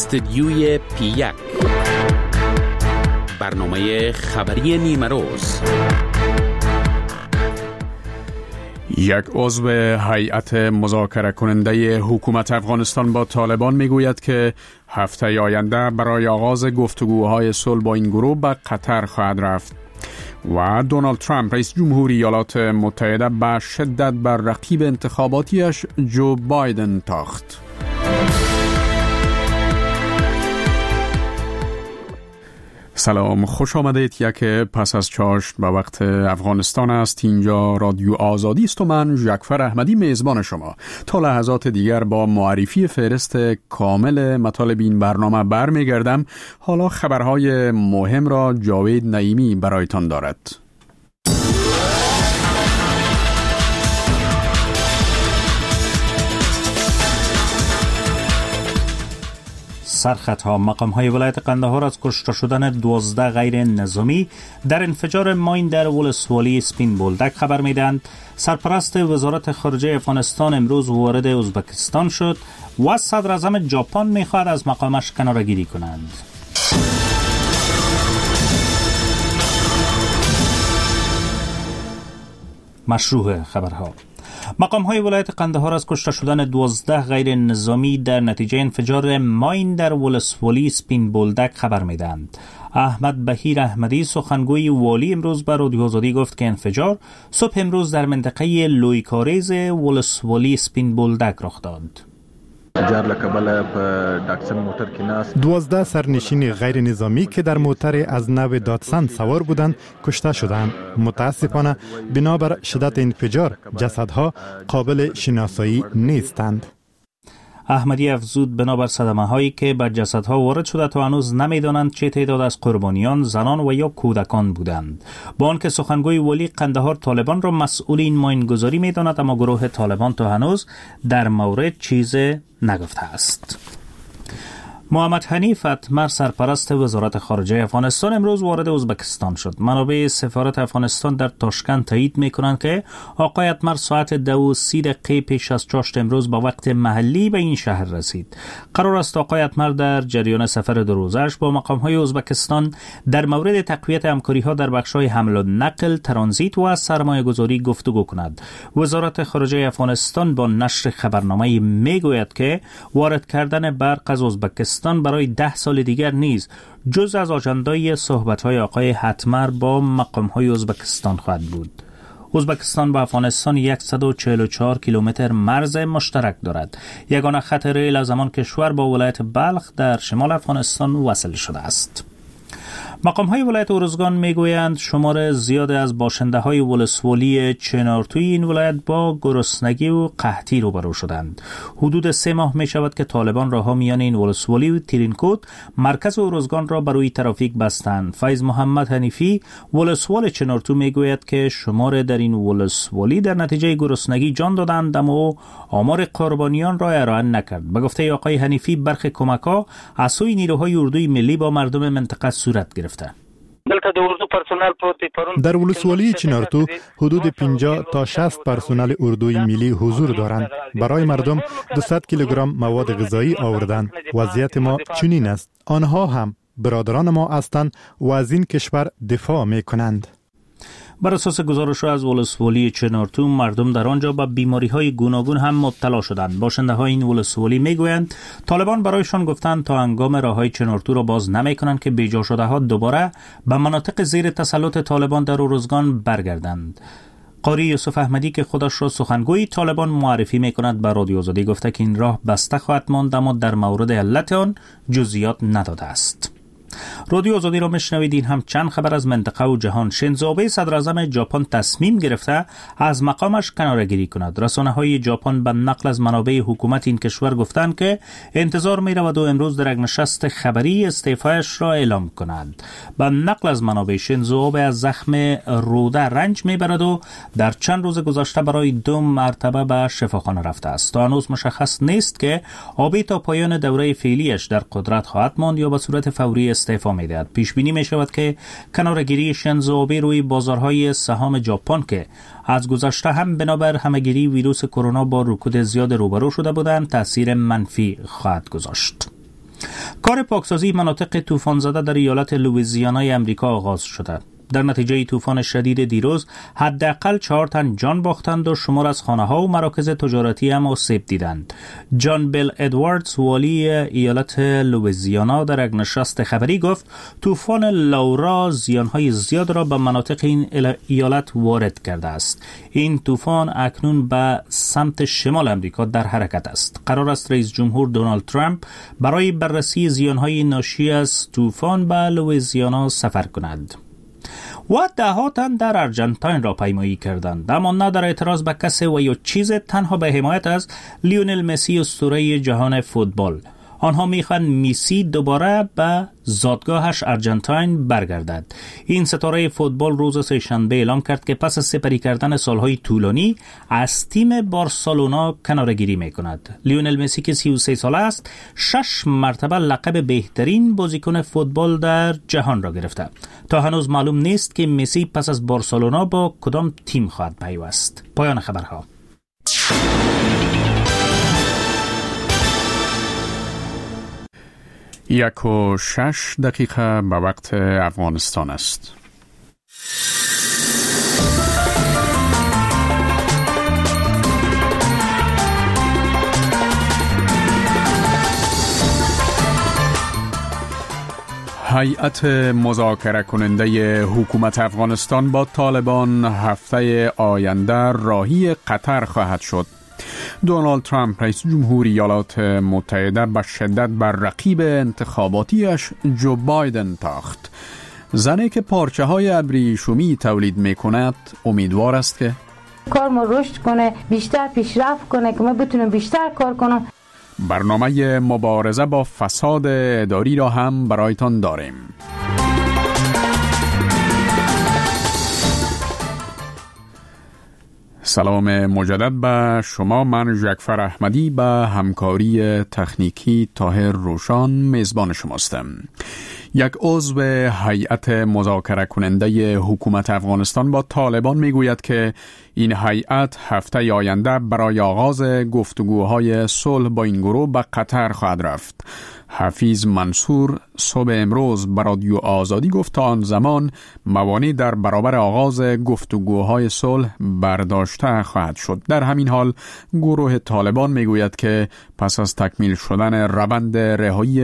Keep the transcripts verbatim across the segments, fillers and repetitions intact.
استدیوی پی یک، برنامه خبری نیمه روز. یک عضو هیئت مذاکره کننده حکومت افغانستان با طالبان میگوید که هفته آینده برای آغاز گفتگوهای صلح با این گروه به قطر خواهد رفت. و دونالد ترامپ رئیس جمهوری ایالات متحده به شدت بر رقیب انتخاباتیش جو بایدن تاخت. سلام، خوش آمدید. یک پس از چاشت به وقت افغانستان است. اینجا رادیو آزادی است و من جعفر احمدی میزبان شما. تا لحظات دیگر با معرفی فهرست کامل مطالب این برنامه برمیگردم. حالا خبرهای مهم را جاوید نعیمی برایتان دارد. سرخطها مقام‌های ولایت قندهار از کشته شدن دوازده غیر نظامی در انفجار ماین در ولسوالی سپین بولدک خبر میدهند. سرپرست وزارت خارجه افغانستان امروز وارد ازبکستان شد و صدر اعظم ژاپن میخواهد از مقامش کناره‌گیری کنند. مشروع خبرها. مقام‌های ولایت قندهار از کشته شدن دوازده غیر نظامی در نتیجه انفجار ماین در ولسوالی سپین بولدک خبر میدهند. احمد بهیر احمدی سخنگوی والی امروز به رادیو آزادی گفت که انفجار صبح امروز در منطقه لویکاریز ولسوالی سپین بولدک رخ داد. دوازده سرنشین غیر نظامی که در موتر از نو داتسن سوار بودند کشته شدند. متاسفانه بنابر شدت انفجار جسدها قابل شناسایی نیستند. احمدی افزود بنابر صدمه هایی که بر جسدها وارد شده تا هنوز نمیدانند چه تعداد از قربانیان زنان و یا کودکان بودند. با آنکه سخنگوی والی قندهار طالبان را مسئول این ماینگذاری میداند، اما گروه طالبان تا هنوز در مورد چیز نگفته است. محمد حنیف اتمر سرپرست وزارت خارجه افغانستان امروز وارد ازبکستان شد. منابع سفارت افغانستان در تاشکند تایید میکنند که آقای اتمر ساعت دو و سی دقیقه پیش از چاشت امروز با وقت محلی به این شهر رسید. قرار است آقای اتمر در جریان سفر دو روزش با مقام‌های ازبکستان در مورد تقویت همکاری‌ها در بخش‌های حمل و نقل، ترانزیت و سرمایه‌گذاری گفتگو کند. وزارت خارجه افغانستان با نشر خبرنامه‌ای میگوید که وارد کردن برق از ازبکستان برای ده سال دیگر نیز جز از آژندای صحبت‌های آقای اتمر با مقام‌های ازبکستان خواهد بود. ازبکستان با افغانستان صد و چهل و چهار کیلومتر مرز مشترک دارد. یگانه خط ریل از همان کشور با ولایت بلخ در شمال افغانستان وصل شده است. مقام‌های ولایت ارزگان میگویند شمار زیاد از باشنده‌های ولسوالی چنارتوی این ولایت با گرسنگی و قحطی روبرو شدند. حدود سه ماه می شود که طالبان راه‌ها میان این ولسوالی و ترینکوت مرکز ارزگان را برای ترافیک بستند. فیض محمد حنیفی ولسوال چنارتو میگوید که شمار در این ولسوالی در نتیجه گرسنگی جان دادند، اما آمار قربانیان را ارائه نکرد. به گفته آقای حنیفی برخی کمک‌ها از سوی نیروهای اردوی ملی با مردم منطقه صورت گرفته. در ولسوالی چنارتو حدود پنجاه تا شصت پرسنل اردوی ملی حضور دارند. برای مردم دویست کیلوگرم مواد غذایی آوردند. وضعیت ما چنین است. آنها هم برادران ما هستند و از این کشور دفاع می کنند. بر اساس گزارش از ولسوالی چنارتو مردم در آنجا با بیماری‌های گوناگون هم مبتلا شدند. باشنده‌های این ولسوالی میگویند طالبان برایشان گفتند تا هنگام راههای چنارتو را باز نمی‌کنند که بیجا شده‌ها دوباره به مناطق زیر تسلط طالبان در ارزگان برگردند. قاری یوسف احمدی که خودش را سخنگوی طالبان معرفی می‌کند به رادیو آزادی گفته که این راه بسته خواهد ماند، اما در مورد علت آن جزئیات نداده است. رادیو آزادی را میشنوید. این هم چند خبر از منطقه و جهان. شینزو آبه صدر اعظم ژاپن تصمیم گرفته از مقامش کناره‌گیری کند. رسانه‌های ژاپن به نقل از منابع حکومت این کشور گفتند که انتظار می‌رود و امروز در یک نشست خبری استعفایش را اعلام کند. به نقل از منابع شینزو آبه از زخم روده رنج می‌برد و در چند روز گذشته برای دو مرتبه به شفاخانه رفته است. تا هنوز مشخص نیست که آبه تا پایان دوره فعلیش در قدرت خواهد ماند یا به صورت فوری استعفا می‌دهد. پیش بینی می‌شود که کناره‌گیری شینزو آبه روی بازارهای سهام ژاپن که از گذشته هم بنابر همه‌گیری ویروس کرونا با رکود زیاد روبرو شده بودند تأثیر منفی خواهد گذاشت. کار پاکسازی مناطق طوفان زده در ایالت لوئیزیانای امریکا آغاز شده. در نتیجه طوفان شدید دیروز حداقل چهار تن جان باختند و شمار از خانه‌ها و مراکز تجارتی هم آسیب دیدند. جان بیل ادواردز والی ایالت لوئیزیانا در یک نشست خبری گفت طوفان لورا زیانهای زیاد را به مناطق این ایالت وارد کرده است. این طوفان اکنون به سمت شمال امریکا در حرکت است. قرار است رئیس جمهور دونالد ترامپ برای بررسی زیانهای ناشی از طوفان به لوئیزیانا سفر کند. و ده ها تن در ارجنتاین را پیمایی کردند، اما نه در اعتراض به کسی و یا چیز، تنها به حمایت از لیونل مسی اسطوره جهان فوتبال. آنها میخوان مسی دوباره به زادگاهش ارجنتاین برگردد. این ستاره فوتبال روز سه‌شنبه اعلام کرد که پس از سپری کردن سالهای طولانی از تیم بارسلونا کناره‌گیری میکند. لیونل مسی که سی و سه ساله است، شش مرتبه لقب بهترین بازیکن فوتبال در جهان را گرفته. تا هنوز معلوم نیست که مسی پس از بارسلونا با کدام تیم خواهد پیوست. پایان خبرها. یک و شش دقیقه به وقت افغانستان است. هیئت مذاکره کننده حکومت افغانستان با طالبان هفته آینده راهی قطر خواهد شد. دونالد ترامپ رئیس جمهور ایالات متحده به شدت بر رقیب انتخاباتیش جو بایدن تاخت. زنی که پارچه های ابریشمی تولید می کند امیدوار است که کار ما رشد کنه، بیشتر پیشرفت کنه که ما بتونیم بیشتر کار کنم. برنامه مبارزه با فساد اداری را هم برایتان داریم. سلام مجدد به شما. من جعفر احمدی به همکاری تکنیکی طاهر روشان میزبان شماستم. یک عضو هیئت مذاکره کننده حکومت افغانستان با طالبان میگوید که این هیئت هفته آینده برای آغاز گفتگوهای صلح با این گروه به قطر خواهد رفت. حفیظ منصور صبح امروز به رادیو آزادی گفت تا آن زمان موانع در برابر آغاز گفتگوهای صلح برداشته خواهد شد. در همین حال گروه طالبان میگوید که پس از تکمیل شدن روند رهایی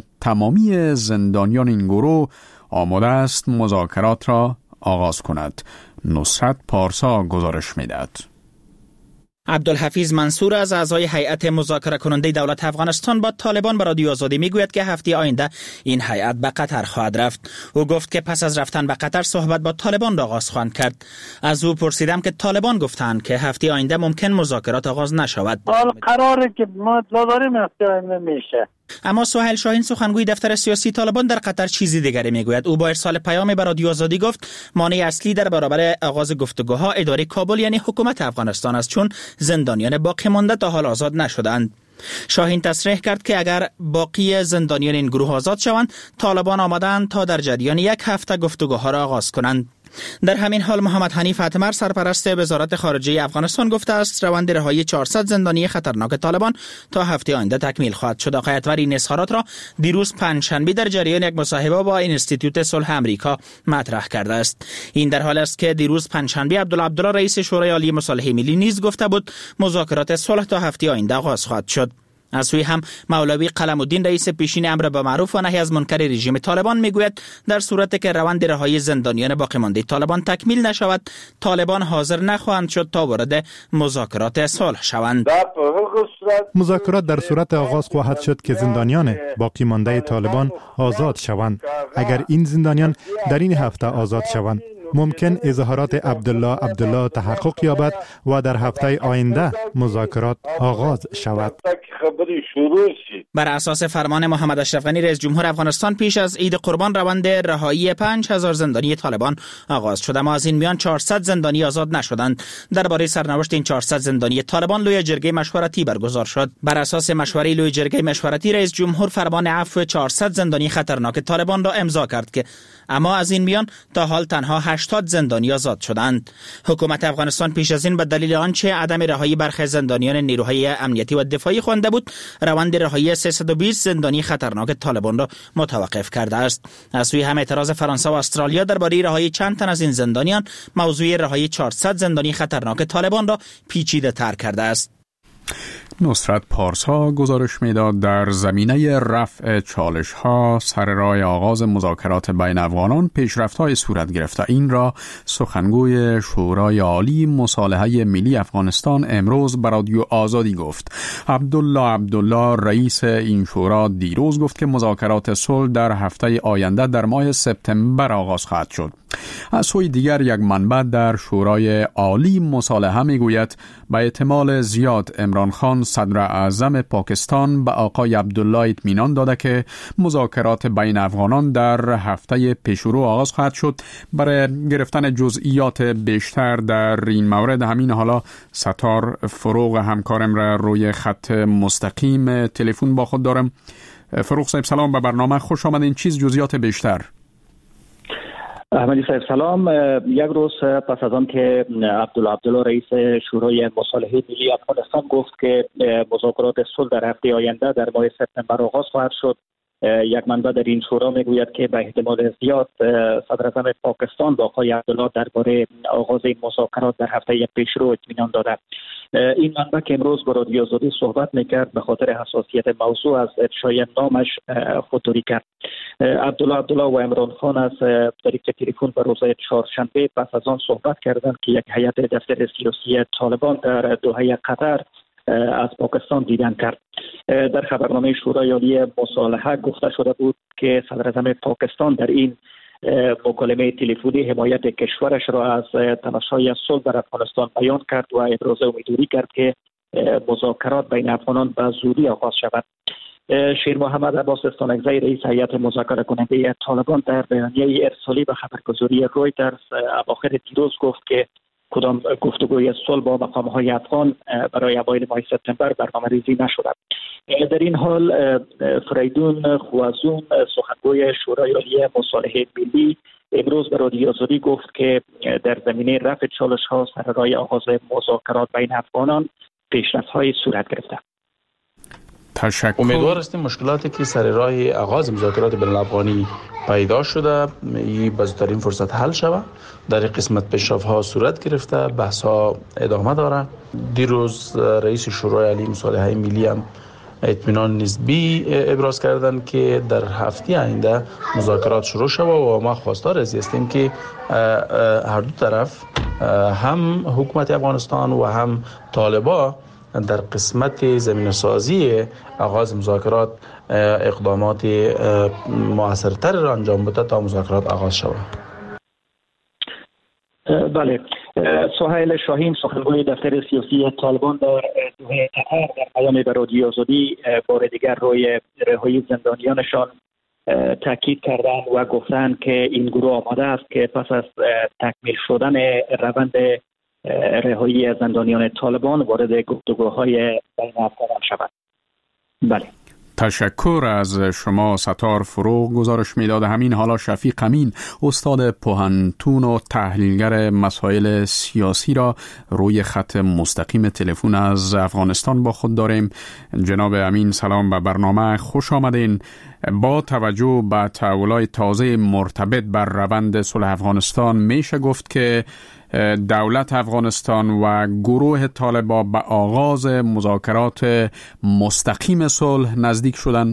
تمامی زندانیان این گروه آماده است مذاکرات را آغاز کند. نصرت پارسا گزارش میدهد. عبدالحفیظ منصور از اعضای هیئت مذاکره کننده دولت افغانستان با طالبان به رادیو آزادی میگوید که هفته آینده این هیئت به قطر خواهد رفت. او گفت که پس از رفتن به قطر صحبت با طالبان را آغاز خواهند کرد. از او پرسیدم که طالبان گفتند که هفته آینده ممکن مذاکرات آغاز نشود. حال قراره که ما داریم هفته آینده میشه. اما سهیل شاهین سخنگوی دفتر سیاسی طالبان در قطر چیزی دیگری میگوید. او با ارسال پیام به رادیو آزادی گفت مانع اصلی در برابر آغاز گفتگوها اداره کابل یعنی حکومت افغانستان است، چون زندانیان باقی مانده تا حال آزاد نشدند. شاهین تصریح کرد که اگر باقی زندانیان این گروه آزاد شوند، طالبان آمدند تا در جریان یک هفته گفتگوها را آغاز کنند. در همین حال محمد حنیف اتمر سرپرست وزارت خارجه افغانستان گفته است روند رهایی چهارصد زندانی خطرناک طالبان تا هفته آینده تکمیل خواهد شد. آقای اتمر این اظهارات را دیروز پنجشنبه در جریان یک مصاحبه با اینستیتوت صلح امریکا مطرح کرده است. این در حالی است که دیروز پنجشنبه عبدالله عبدالله رئیس شورای عالی مصالحه ملی نیز گفته بود مذاکرات صلح تا هفته آینده آغاز خواهد شد. از سوی هم مولوی قلم الدین رئیس پیشین امر به معروف و نهی از منکر رژیم طالبان میگوید در صورتی که روند رهایی زندانیان باقی مانده طالبان تکمیل نشود، طالبان حاضر نخواهند شد تا وارد مذاکرات صلح شوند. مذاکرات در صورت آغاز خواهد شد که زندانیان باقی مانده طالبان آزاد شوند. اگر این زندانیان در این هفته آزاد شوند، ممکن اظهارات عبدالله عبدالله تحقق یابد و در هفته آینده مذاکرات آغاز شود. بر اساس فرمان محمد اشرف غنی رئیس جمهور افغانستان پیش از عید قربان روند رهایی پنج هزار زندانی طالبان آغاز شد، اما از این میان چهارصد زندانی آزاد نشدند. درباره سرنوشت این چهارصد زندانی طالبان لوی جرگه مشورتی برگزار شد. بر اساس مشوره لوی جرگه مشورتی رئیس جمهور فرمان عفو چهارصد زندانی خطرناک طالبان را امضا کرد که اما از این میان تا حال تنها هشتاد زندانی آزاد شدند. حکومت افغانستان پیش از این به دلیل آنچه عدم رهایی برخی زندانیان نیروهای امنیتی و دفاعی خوانده بود، روند رهایی سیصد و بیست زندانی خطرناک طالبان را متوقف کرده است. از سوی هم اعتراض فرانسه و استرالیا درباره رهایی چند تن از این زندانیان موضوع رهایی چهارصد زندانی خطرناک طالبان را پیچیده تر کرده است. نصرت پارسا گزارش میداد در زمینه رفع چالش ها سر راه آغاز مذاکرات بین افغانان پیشرفت های صورت گرفته. این را سخنگوی شورای عالی مصالحه ملی افغانستان امروز به رادیو آزادی گفت. عبدالله عبدالله رئیس این شورا دیروز گفت که مذاکرات صلح در هفته آینده در ماه سپتامبر آغاز خواهد شد. از سوی دیگر یک منبع در شورای عالی مصالحه میگوید به احتمال زیاد عمران خان صدر اعظم پاکستان به آقای عبدالله اطمینان داده که مذاکرات بین افغانان در هفته پیشرو آغاز خواهد شد. برای گرفتن جزئیات بیشتر در این مورد همین حالا ستار فروغ همکارم را روی خط مستقیم تلفن با خود دارم. فروغ صاحب سلام، به برنامه خوش آمدین. چیز جزئیات بیشتر؟ احمدی صاحب سلام. یک روز پس از آن که عبدالله عبدالله رئیس شورای مصالحه ملی افغانستان گفت که مذاکرات صلح در هفته آینده در ماه سپتامبر آغاز خواهد شد، یک منبع در این شورا میگوید که به احتمال زیاد صدر اعظم پاکستان با آقای عبدالله درباره آغاز این مذاکرات در هفته پیشرو اطمینان داده. این منبع که امروز با رادیو آزادی صحبت میکرد به خاطر حساسیت موضوع از افشای نامش خودداری کرد. عبدالله عبدالله و عمران خان از طریق تلفن به روز چهارشنبه پس از آن صحبت کردند که یک هیئت دفتر سیاسی طالبان در دوحه قطر از پاکستان دیدن کرد. در خبرنامه شورای عالی مصالحه گفته شده بود که صدر اعظم پاکستان در این مکالمه تلفنی حمایت کشورش را از تلاش‌های صلح در افغانستان بیان کرد و ابراز امیدواری کرد که مذاکرات بین افغانان به زودی آغاز شود. شیر محمد عباس استانکزی رئیس هیئت مذاکره کننده طالبان در بیانیه ارسالی به خبرگزاری رویترز اواخر دیروز گفت که کدام گفتگوی صلح با مقام‌های افغان برای اوایل ماه سپتامبر برنامه‌ریزی نشده. در این حال فریدون خوازون سخنگوی شورای عالی مصالحه ملی امروز به رادیو آزادی گفت که در زمینه رفع چالش‌ها سر راه آغاز مذاکرات بین افغانان پیشرفت‌های صورت گرفته. تشکر. امیدوار هستیم مشکلاتی که سر راه آغاز مذاکرات بین الافغانی پیدا شده این به زودترین فرصت حل شود. در قسمت پیشرفت‌ها صورت گرفته، بحث‌ها ادامه داره. دیروز رئیس شورای عالی مصالحه ملی هم اطمینان نسبی ابراز کردند که در هفته آینده مذاکرات شروع شود و ما خواستار از هستیم که هر دو طرف هم حکومت افغانستان و هم طالبان در قسمت زمینه سازی آغاز مذاکرات اقدامات مؤثرتر را انجام بده تا مذاکرات آغاز شود. بله، سهیل شاهین سخنگوی دفتر سیاسی طالبان در دوحه قطر در پیام به رادیو آزادی بار دیگر روی رهایی زندانیانشان تاکید کردند و گفتند که این گروه آماده است که پس از تکمیل شدن روند رهایی زندانیان طالبان وارد گفتگوهای بین افغانان شود. بله. تشکر از شما ستار فروغ. گزارش میداد همین حالا شفیق امین استاد پوهنتون و تحلیلگر مسائل سیاسی را روی خط مستقیم تلفن از افغانستان با خود داریم. جناب امین سلام، به برنامه خوش آمدین. با توجه به تحولات تازه مرتبط بر روند صلح افغانستان میشه گفت که دولت افغانستان و گروه طالبان به آغاز مذاکرات مستقیم صلح نزدیک شدن؟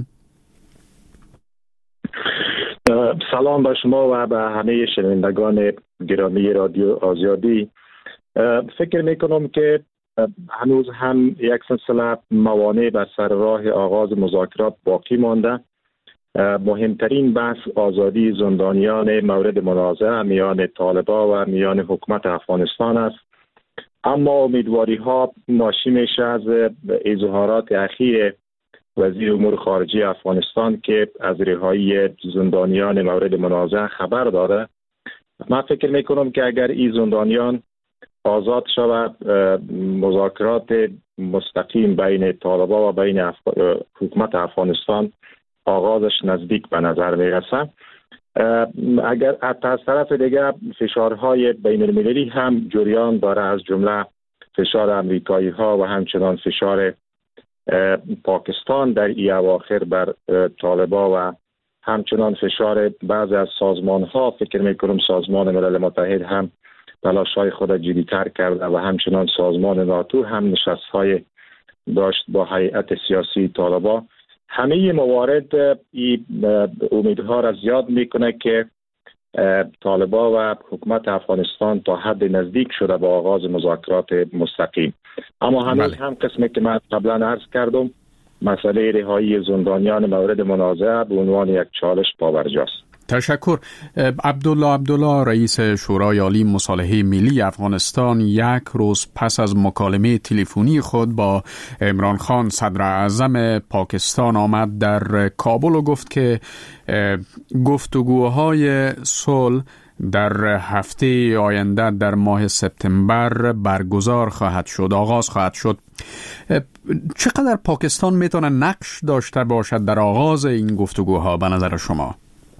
سلام به شما و به همه شنوندگان گرامی رادیو آزادی. فکر میکنم که هنوز هم یک سلسله موانع بر سر راه آغاز مذاکرات باقی مانده. مهمترین بحث آزادی زندانیان مورد منازعه میان طالبان و میان حکومت افغانستان است، اما امیدواری ها ناشی میشه از اظهارات اخیر وزیر امور خارجه افغانستان که از رهایی زندانیان مورد منازعه خبر داده. من فکر میکنم که اگر این زندانیان آزاد شود، مذاکرات مستقیم بین طالبان و بین اف... حکومت افغانستان آغازش نزدیک به نظر میرسه. اگر از طرف دیگر فشارهای بین المللی هم جریان داره، از جمله فشار امریکایی ها و همچنان فشار پاکستان در ای اواخر بر طالبان و همچنان فشار بعضی از سازمان ها. فکر میکنم سازمان ملل متحد هم تلاش های خود جدی تر کرده و همچنان سازمان ناتو هم نشست های داشت با هیئت سیاسی طالبان. همه موارد امیدها را زیاد میکنه که طالبان و حکومت افغانستان تا حد نزدیک شده با آغاز مذاکرات مستقیم. اما هنوز هم قسمی که من قبلا عرض کردم، مسئله رهایی زندانیان مورد منازعه به عنوان یک چالش پابرجاست. تشکر. عبدالله عبدالله رئیس شورای عالی مصالحه ملی افغانستان یک روز پس از مکالمه تلفنی خود با عمران خان صدر اعظم پاکستان آمد در کابل و گفت که گفتگوهای صلح در هفته آینده در ماه سپتامبر برگزار خواهد شد، آغاز خواهد شد. چقدر پاکستان میتونه نقش داشته باشد در آغاز این گفتگوها به نظر شما؟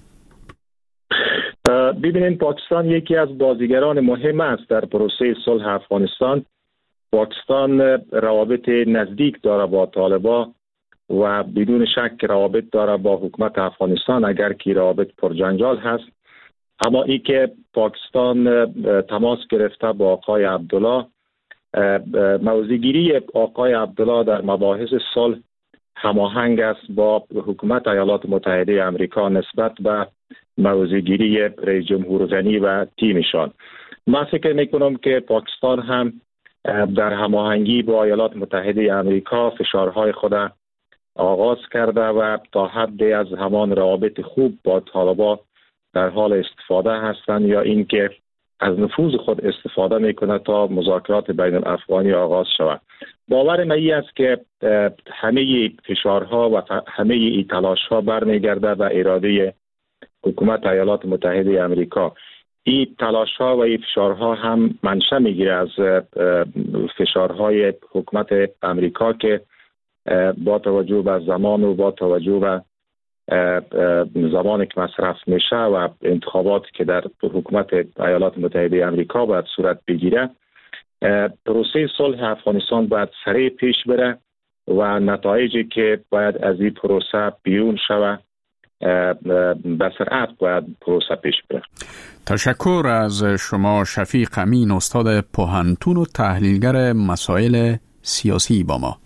ببینید، پاکستان یکی از بازیگران مهم است در پروسه صلح افغانستان. پاکستان روابط نزدیک داره با طالبان و بدون شک روابط داره با حکومت افغانستان، اگر که روابط پرجنجال هست. اما ای که پاکستان تماس گرفته با آقای عبدالله، موضع‌گیری آقای عبدالله در مباحث صلح هماهنگ است با حکومت ایالات متحده آمریکا نسبت به موضع‌گیری رئیس جمهور غنی و تیمشان. من فکر میکنم که پاکستان هم در هماهنگی با ایالات متحده آمریکا فشارهای خود آغاز کرده و تا حدی از همان روابط خوب با طالبان در حال استفاده هستند، یا اینکه از نفوذ خود استفاده میکنه تا مذاکرات بین الافغانی آغاز شود. باور من این است که همه فشارها و همه این تلاشها برمیگرده به اراده حکومت ایالات متحده آمریکا. این تلاشها و این فشارها هم منشأ میگیره از فشارهای حکومت آمریکا که با توجه به زمان و با توجه به زمانی که مصرف میشه و انتخاباتی که در حکومت ایالات متحده آمریکا باید صورت بگیره، پروسه صلح افغانستان باید سریع پیش بره و نتایجی که باید از این پروسه بیرون شود به سرعت باید پروسه پیش بره. تشکر از شما شفیق امین، استاد پوهنتون و تحلیلگر مسائل سیاسی با ما.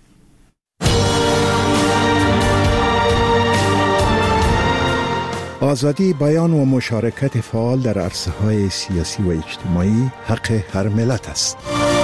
آزادی بیان و مشارکت فعال در عرصه‌های سیاسی و اجتماعی حق هر ملت است.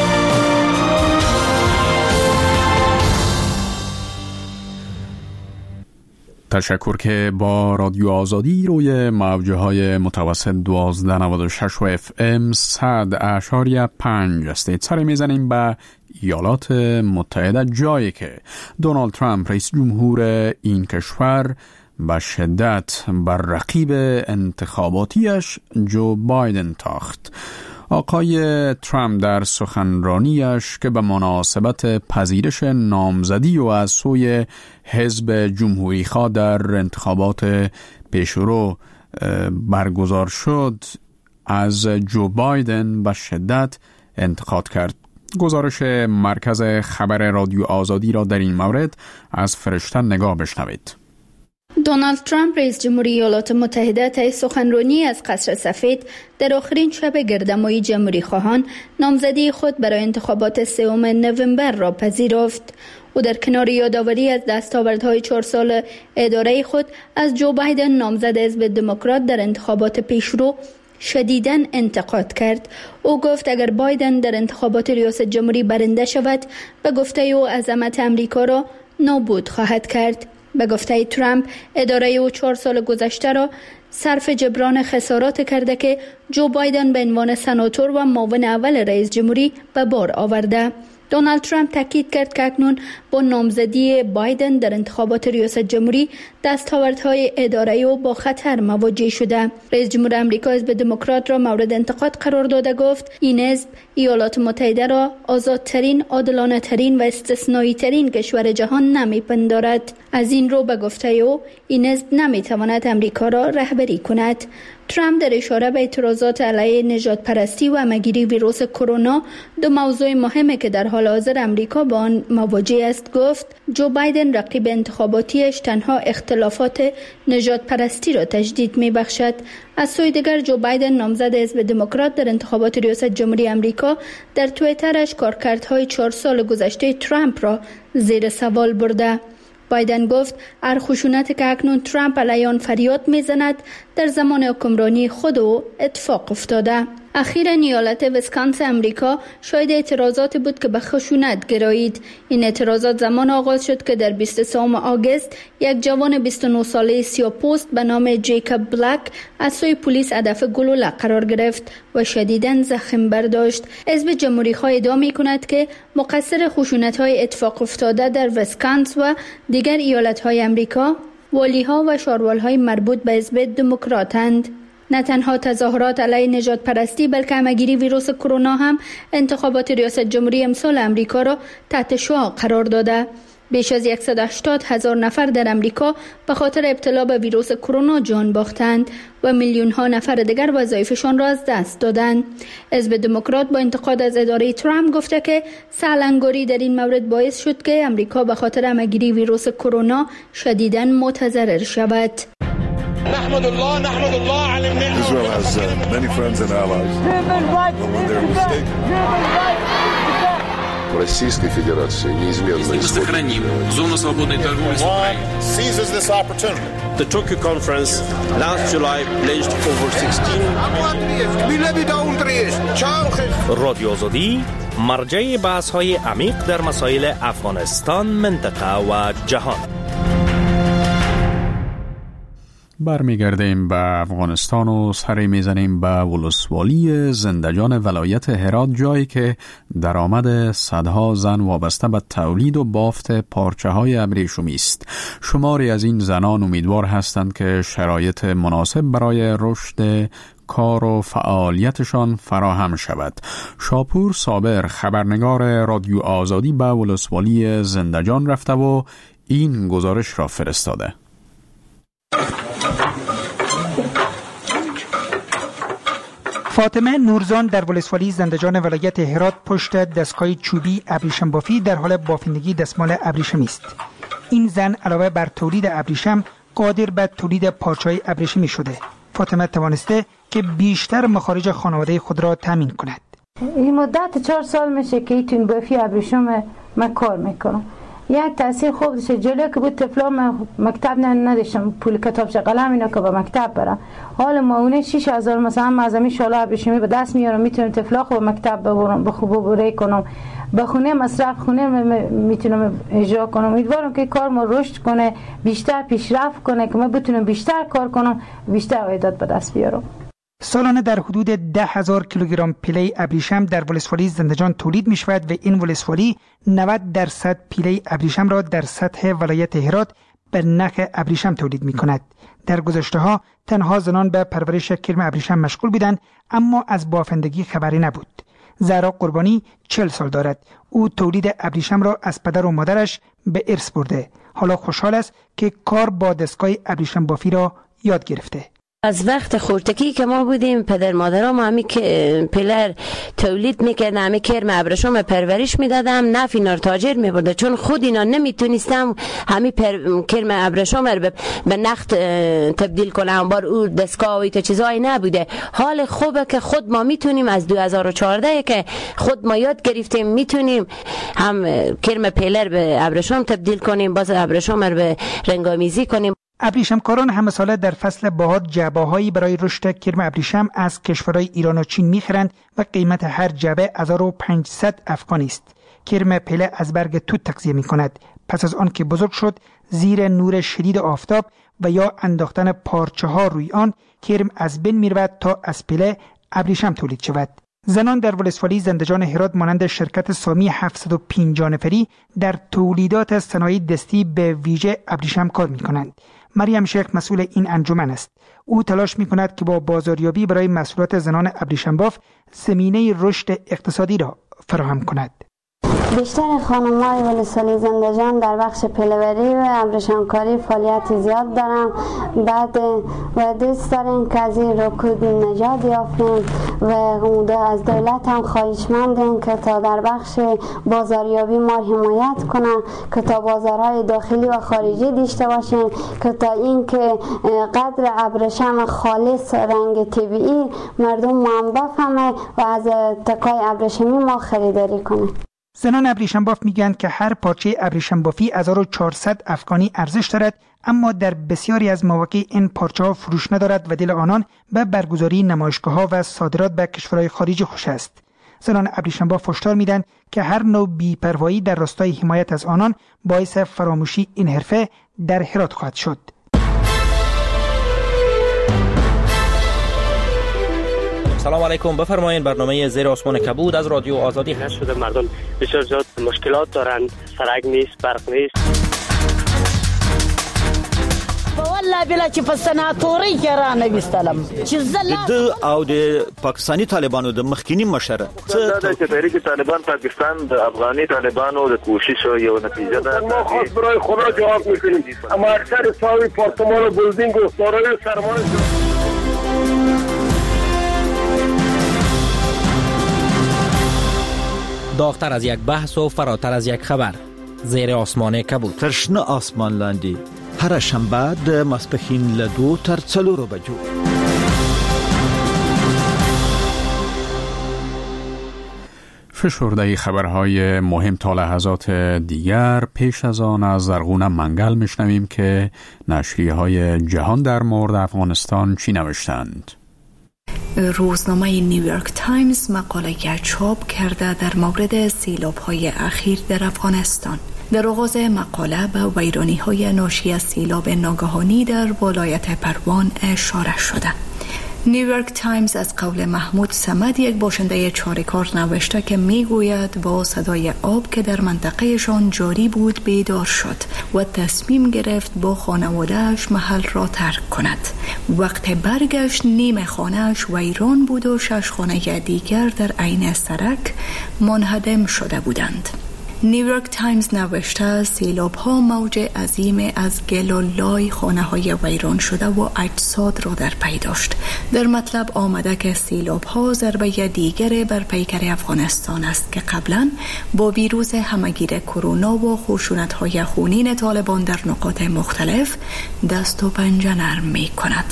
تشکر که با رادیو آزادی روی موج‌های متوسط دوازده نود و شش و اف ام صد اشاریه پنج استید سر میزنیم به ایالات متحده، جایی که دونالد ترامپ رئیس جمهور این کشور به شدت بر رقیب انتخاباتیش جو بایدن تاخت. آقای ترامپ در سخنرانیش که به مناسبت پذیرش نامزدی و از سوی حزب جمهوری خواه در انتخابات پیشرو برگزار شد، از جو بایدن به شدت انتقاد کرد. گزارش مرکز خبر رادیو آزادی را در این مورد از فرشته نگاه بشنوید. دونالد ترامپ رئیس جمهوری ایالات متحده طی سخنرانی از قصر سفید در آخرین شب گردهمایی جمهوری خواهان نامزدی خود برای انتخابات سوم نوامبر را پذیرفت. او در کنار یادآوری از دستاوردهای چهار سال اداره خود از جو بایدن نامزد حزب دموکرات در انتخابات پیشرو شدیداً انتقاد کرد. او گفت اگر بایدن در انتخابات ریاست جمهوری برنده شود، به گفته او عظمت امریکا را نابود خواهد کرد. به گفته ترامپ، اداره او چهار سال گذشته را صرف جبران خسارات کرده که جو بایدن به عنوان سناتور و معاون اول رئیس جمهوری به بار آورده. دونالد ترامپ تاکید کرد که اکنون با نامزدی بایدن در انتخابات ریاست جمهوری دستاوردهای اداره‌ای و با خطر مواجه شده. رئیس جمهور آمریکا حزب دموکرات را مورد انتقاد قرار داده گفت این حزب ایالات متحده را آزادترین، عادلانه‌ترین و استثنایی ترین کشور جهان نمی‌پندارد. از این رو به گفته او این حزب نمی‌تواند آمریکا را رهبری کند. ترامپ در اشاره به اعتراضات علیه نژاد پرستی و همه‌گیری ویروس کرونا، دو موضوع مهمی که در حال حاضر آمریکا با آن مواجه است، گفت جو بایدن رقیب انتخاباتیش تنها اختلافات نژاد پرستی را تجدید می‌بخشد. از سوی دیگر جو بایدن نامزد حزب دموکرات در انتخابات ریاست جمهوری آمریکا در توییترش کارکردهای چهار سال گذشته ترامپ را زیر سوال برده. بایدن گفت هر خشونت که اکنون ترامپ علیه آن فریاد میزند در زمان حکمرانی خود او اتفاق افتاده. اخیراً ایالت ویسکانسین امریکا شاهد اعتراضات بود که به خشونت گرایید. این اعتراضات زمان آغاز شد که در بیست و سوم آگوست یک جوان بیست و نه ساله سیاه‌پوست به نام جیکوب بلک از سوی پلیس هدف گلوله قرار گرفت و شدیداً زخم برداشت. حزب جمهوری‌خواه ادعا می‌کند که مقصر خشونت‌های اتفاق افتاده در ویسکانسین و دیگر ایالت‌های امریکا والی‌ها و شاروال‌های مربوط به حزب دموکراتند. نه تنها تظاهرات علیه نژاد پرستی بلکه همه‌گیری ویروس کرونا هم انتخابات ریاست جمهوری امسال امریکا را تحت شعاع قرار داده. بیش از صد و هشتاد هزار نفر در امریکا به خاطر ابتلا به ویروس کرونا جان باختند و میلیون ها نفر دیگر وظایفشان را از دست دادند. حزب دموکرات با انتقاد از اداره ترامپ گفته که سالنگاری در این مورد باعث شد که امریکا به خاطر همه‌گیری ویروس کرونا شدیداً متضرر شود. نحمد الله نحمد الله على النعمة. Israel has uh, many friends and allies. But when they're mistaken. Российской Федерации неизменно сохраним зону свободной торговли с Украиной. Seizes this opportunity. The Tokyo conference last July pledged over sixteen. رادیو آزادی مرجع بحث‌های عمیق در مسائل افغانستان، منطقه و جهان. برمیگردیم به افغانستان و سری میزنیم به ولسوالی زندجان ولایت هرات، جایی که درآمد صدها زن وابسته به تولید و بافت پارچه های ابریشمی است. شماری از این زنان امیدوار هستند که شرایط مناسب برای رشد کار و فعالیتشان فراهم شود. شاپور صابر خبرنگار رادیو آزادی به ولسوالی زندجان رفته و این گزارش را فرستاده. فاطمه نورزان در ولسوالی زندجان ولایت هرات پشت دستگاه چوبی ابریشم بافی در حال بافندگی دستمال ابریشمی است. این زن علاوه بر تولید ابریشم قادر به تولید پارچه‌های ابریشمی شده. فاطمه توانسته که بیشتر مخارج خانواده خود را تامین کند. این مدت چهار سال میشه که این بافی ابریشم من کار میکنم. یک تاثیر خوب داشته. جلوی که بود طفلا من مکتب نداشتم، پول کتابچه قلم اینا که به مکتب برم. حالا ماونه شش هزار مثلا معظمی شالا ابریشمی به دست میارم، میتونم طفلا خو مکتب ببرم، به خوب بره کنم، به خونه مصرف خونه میتونم اجرا کنم. امیدوارم که کار ما رشد کنه، بیشتر پیشرفت کنه که من بتونم بیشتر کار کنم، بیشتر عایدات به دست بیارم. سالانه در حدود ده هزار کیلوگرم پیله ابریشم در ولسوالی زندجان تولید می شود و این ولسوالی نود درصد پیله ابریشم را در سطح ولایت هرات به نخ ابریشم تولید می کند. در گذشته ها تنها زنان به پرورش کرم ابریشم مشغول بودند، اما از بافندگی خبری نبود. زهرا قربانی چهل سال دارد. او تولید ابریشم را از پدر و مادرش به ارث برده. حالا خوشحال است که کار با دستگاه ابریشم بافی را یاد گرفته. از وقت خورتکی که ما بودیم پدر مادرام همی که پلر تولید میکردن، همی کرم ابریشم پرورش میدادم، نفع اینا رو تاجر میبرده، چون خود اینا نمیتونستم همی پر... کرم ابریشم رو به نخت تبدیل کنم، بار او دستگاه و تا چیزایی نبوده. حال خوبه که خود ما میتونیم از دو هزار و چهارده که خود ما یاد گرفتیم میتونیم هم کرم پلر به ابریشم تبدیل کنیم، باز ابریشم رو به رنگامیزی کنیم. ابریشمکاران همه ساله در فصل بهار جعبه‌هایی برای رشد کرم ابریشم از کشورهای ایران و چین می‌خرند و قیمت هر جعبه هزار و پانصد افغانی است. کرم پله از برگ توت تغذیه می‌کند. پس از آن که بزرگ شد، زیر نور شدید آفتاب و یا انداختن پارچه‌ها روی آن، کرم از بین می‌رود تا از پله ابریشم تولید شود. زنان در ولسوالی زندجان هرات مانند شرکت سامی هفتصد و پنجاه نفری در تولیدات صنایع دستی به ویژه ابریشم کار می کنند. مریم شیخ مسئول این انجمن است. او تلاش می کند که با بازاریابی برای محصولات زنان ابریشم باف زمینه رشد اقتصادی را فراهم کند. بیشتر خانم‌های ولسوالی زندجان در بخش پلوری و ابریشمکاری فعالیت زیاد دارم. بعد و دوست داریم که از این رکود نجات یافتیم و از دولت هم خواهشمندیم که تا در بخش بازاریابی ما حمایت کنه، که تا بازارهای داخلی و خارجی داشته باشیم، که تا اینکه قدر ابریشم خالص رنگ طبیعی مردم ما بفهمه و از تکای ابریشمی ما خریداری کنه. زنان ابریشم باف میگن که هر پارچه ابریشم بافی هزار و چهارصد افغانی ارزش دارد، اما در بسیاری از مواقع این پارچه ها فروش ندارد و دل آنان به برگزاری نمایشگاه ها و صادرات به کشورهای خارجی خوش است. زنان ابریشم باف هشدار میدن که هر نوع بی‌پروایی در راستای حمایت از آنان باعث فراموشی این حرفه در هرات خواهد شد. سلام علیکم، بفرمایید. برنامه زیر آسمان کبود از رادیو آزادی هست. شده مردم بسیار زیاد مشکلات دارند، سرک نیست، برق نیست. والله بلا چې په سناتوري کې را نه وستلم چې زله د او د پاکستانی طالبانو د مخکینی مشر څه د تحریک طالبان پاکستان د افغاني طالبانو د کوشش یو نتیجه ده. ما خاص برای خدا جواب میکنیم، اما اکثر ساوی پارتمان بلدینگ و سرای سرمایه داغتر از یک بحث و فراتر از یک خبر. زیر آسمان کبود. ترشنه آسمان لاندی. هر شنبه د ماسپښین له دو تر څلورو بجو. فشرده خبرهای مهم تا لحظات دیگر. پیش از آن از زرغون منگل میشنویم که نشریه‌های جهان در مورد افغانستان چی نوشتند. روزنامه نیویورک تایمز مقاله چاپ کرده در مورد سیلاب‌های اخیر در افغانستان. در آغاز مقاله به ویرانی‌های ناشی از سیلاب ناگهانی در ولایت پروان اشاره شده. نیویورک تایمز از قول محمود صمد، یک باشنده چاریکار، نوشته که میگوید با صدای آب که در منطقهشان جاری بود بیدار شد و تصمیم گرفت با خانوادهش محل را ترک کند. وقت برگشت نیم خانهش ویران بود و شش خانه دیگر در عین سرک منهدم شده بودند. نیویورک تایمز نوشته سیلاب ها موج عظیم از گل و لای خانه های ویران شده و اجساد را در پی داشت. در مطلب آمده که سیلاب ها ضربه دیگر بر پیکر افغانستان است که قبلا با ویروس همگیر کرونا و خشونت های خونین طالبان در نقاط مختلف دست و پنجه نرم می کند.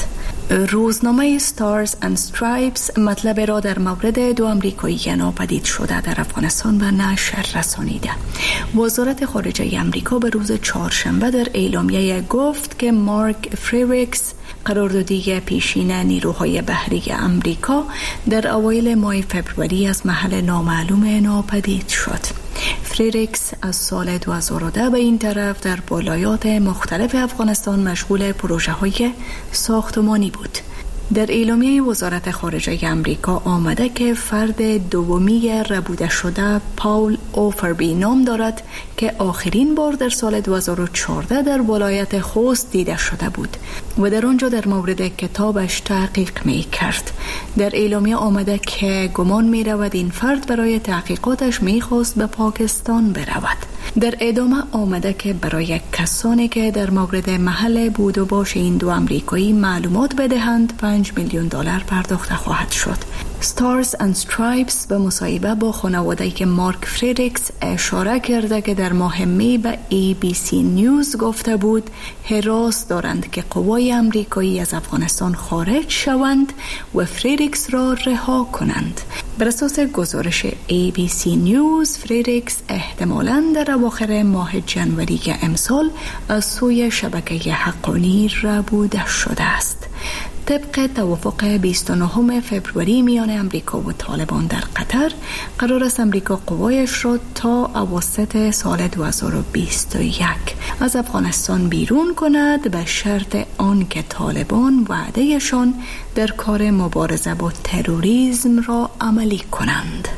روزنامه Stars and Stripes مطلب را در مورد دو آمریکایی ناپدید شده در افغانستان به نشر رسانیده. وزارت خارجه آمریکا به روز چهارشنبه در اعلامیه گفت که مارک فریریکس، قراردادی پیشین نیروهای بحری آمریکا، در اوایل ماه فبروری از محل نامعلوم ناپدید شد. فریریکس از سال دو هزار و ده به این طرف در ولایات مختلف افغانستان مشغول پروژه های ساختمانی بود. در اعلامیه وزارت خارجه آمریکا آمده که فرد دومی ربوده شده پاول اوفربی نام دارد که آخرین بار در سال دو هزار و چهارده در ولایت خوست دیده شده بود و در آنجا در مورد کتابش تحقیق می کرد. در اعلامیه آمده که گمان می رود این فرد برای تحقیقاتش می خواست به پاکستان برود. در ادامه آمده که برای کسانی که در مورد محل بود و باش این دو آمریکایی معلومات بدهند پنج میلیون دلار پرداخت خواهد شد. Stars and Stripes به مصاحبه با خانواده‌ای که مارک فریریکس اشاره کرده که در ماه می به ای بی سی نیوز گفته بود هراس دارند که قوای آمریکایی از افغانستان خارج شوند و فریریکس را رها کنند. بر اساس گزارش ای بی سی نیوز، فریریکس احتمالاً در اواخر ماه جنوری امسال از سوی شبکه حقانی ربوده شده است. طبق توافق بیست و نهم فوریه میان امریکا و طالبان در قطر، قرار است امریکا قوایش را تا اواسط سال دو هزار و بیست و یک از افغانستان بیرون کند به شرط آن که طالبان وعدهشان در کار مبارزه با تروریسم را عملی کنند.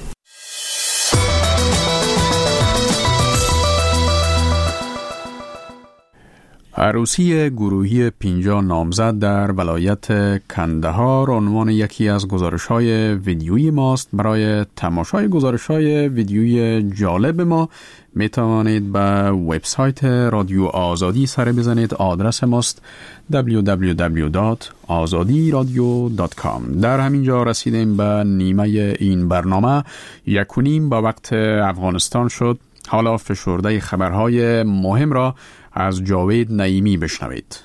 عروسی گروهی پنجاه نامزد در ولایت کندهار عنوان یکی از گزارش‌های ویدیویی ماست. برای تماشای گزارش‌های ویدیویی جالب ما می توانید به وبسایت رادیو آزادی سر بزنید. آدرس ماست دبلیو دبلیو دبلیو دات آزادی رادیو دات کام. در همین جا رسیدیم به نیمه این برنامه. یک و نیم با وقت افغانستان شد. حالا فشرده خبرهای مهم را از جاوید نعیمی بشنوید.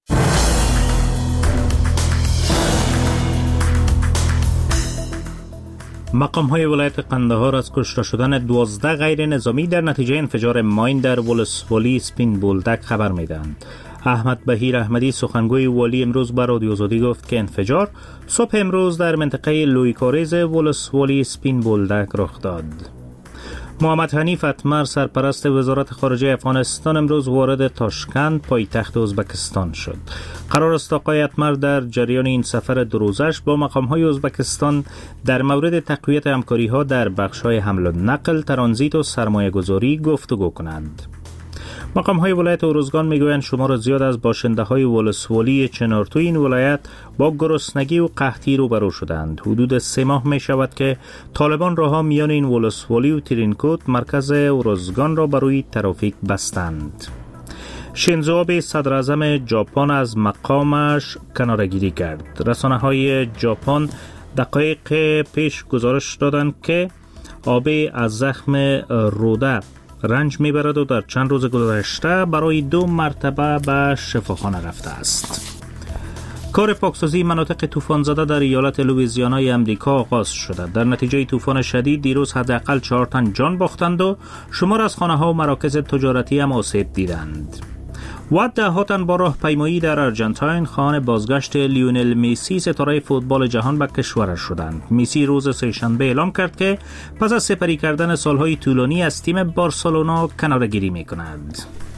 مقام‌های ولایت قندهار از کشته شدن دوازده غیر نظامی در نتیجه انفجار ماین در ولسوالی سپین بولدک خبر می‌دهند. احمد بهیر احمدی سخنگوی والی امروز به رادیو آزادی گفت که انفجار صبح امروز در منطقه لویکاریز ولسوالی سپین بولدک رخ داد. محمد حنیف اتمر سرپرست وزارت خارجه افغانستان امروز وارد تاشکند پایتخت ازبکستان شد. قرار است آقای اتمر در جریان این سفر دو روزش با مقام‌های ازبکستان در مورد تقویت همکاری‌ها در بخش‌های حمل و نقل، ترانزیت و سرمایه‌گذاری گفتگو کنند. مقام‌های ولایت اروزگان میگویند شمار زیاد از باشنده‌های ولسوالی چنارتو این ولایت با گرسنگی و قحطی روبرو شدند. حدود سه ماه می شود که طالبان راه‌ها میان این ولسوالی و ترینکوت مرکز اروزگان را برای ترافیک بستند. شینزو آبه صدر اعظم ژاپن از مقامش کناره‌گیری کرد. رسانه‌های ژاپن دقایق پیش گزارش دادند که آبه از زخم روده رنج میبرد و در چند روز گذشته برای دو مرتبه به شفاخانه رفته است. کار پاکسازی مناطق طوفان زده در ایالت لوئیزیانای امریکا آغاز شده. در نتیجه طوفان شدید دیروز حداقل چهار تن جان باختند و شمار از خانه‌ها و مراکز تجارتی هم آسیب دیدند. و ده تن با راهپیمایی در آرژانتین خواهان بازگشت لیونل مسی ستاره فوتبال جهان به کشورش شدند. مسی روز سه‌شنبه اعلام کرد که پس از سپری کردن سالهای طولانی از تیم بارسلونا کناره‌گیری می‌کند.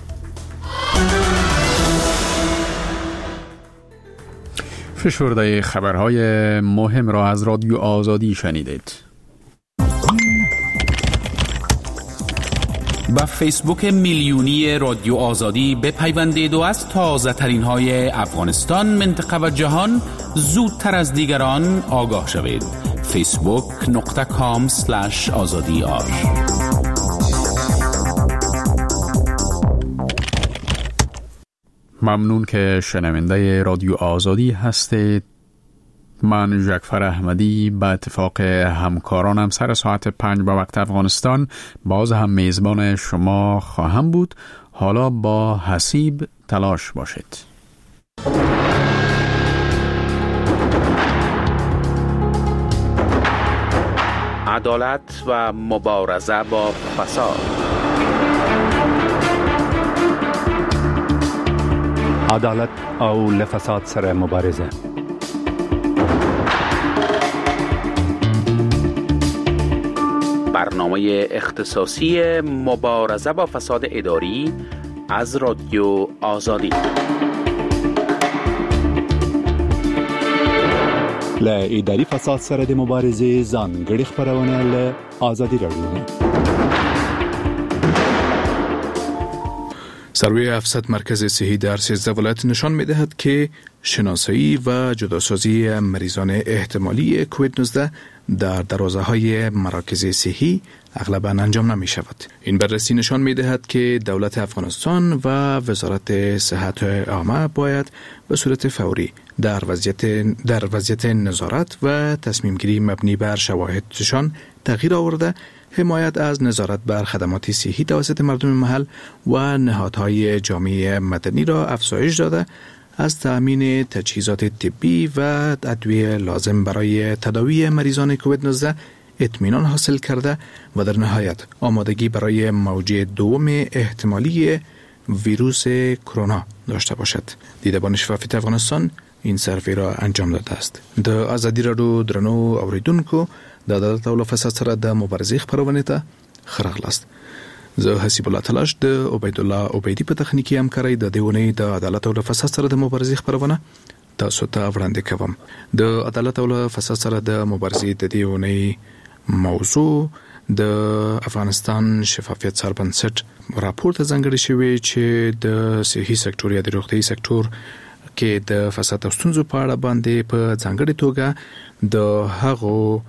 فشرده خبرهای مهم را از رادیو آزادی شنیدید. با فیسبوک میلیونی رادیو آزادی بپیوندید و از تازه ترین های افغانستان، منطقه و جهان زودتر از دیگران آگاه شوید. فیسبوک نقطه کام سلش آزادی آر. ممنون که شنونده رادیو آزادی هستید. من جعفر احمدی به اتفاق همکارانم سر ساعت پنج به وقت افغانستان باز هم میزبان شما خواهم بود. حالا با حسیب تلاش باشید. عدالت و مبارزه با فساد. عدالت او لفساد سره مبارزه. برنامه اختصاصی مبارزه با فساد اداری از رادیو آزادی. ل اداری فساد سره د مبارزه ځانګړي خبرونه ل آزادی رادیو. سروی هفتصد مرکز صحی در سیزده ولایت نشان می‌دهد که شناسایی و جداسازی مریضان احتمالی کووید نوزده در دروازه‌های مراکز صحی اغلباً انجام نمی شود. این بررسی نشان می دهد که دولت افغانستان و وزارت صحت عامه باید به صورت فوری در وضعیت در وضعیت نظارت و تصمیم گیری مبنی بر شواهدشان تغییر آورده، حمایت از نظارت بر خدمات صحی توسط مردم محل و نهادهای جامعه مدنی را افزایش داده، از تأمین تجهیزات طبی و ادویه لازم برای تداوی مریضان کووید نوزده اطمینان حاصل کرده و در نهایت آمادگی برای موج دوم احتمالی ویروس کرونا داشته باشد. دیدبان شفافیت افغانستان این سروی را انجام داده است. د آزادی رادیو درنو اوریدونکو د عدالت او فساد سره د مبارزې خبرونه ته خرغلاست. زه حسیب الله تلاش د عبید الله عبیدی په تخنیکی همکارۍ د دیونی د عدالت او فساد سره د مبارزې خبرونه تاسو ته وړاندې کوم. د عدالت او فساد سره د مبارزې د دیونی موضوع د افغانستان شفافیت سربنسټ راپور ته ځانګړی شوی چې د صحي سکتور یا د روغتي سکتور کې د فساد او ستونزو په اړه باندې په ځانګړي توګه د هغو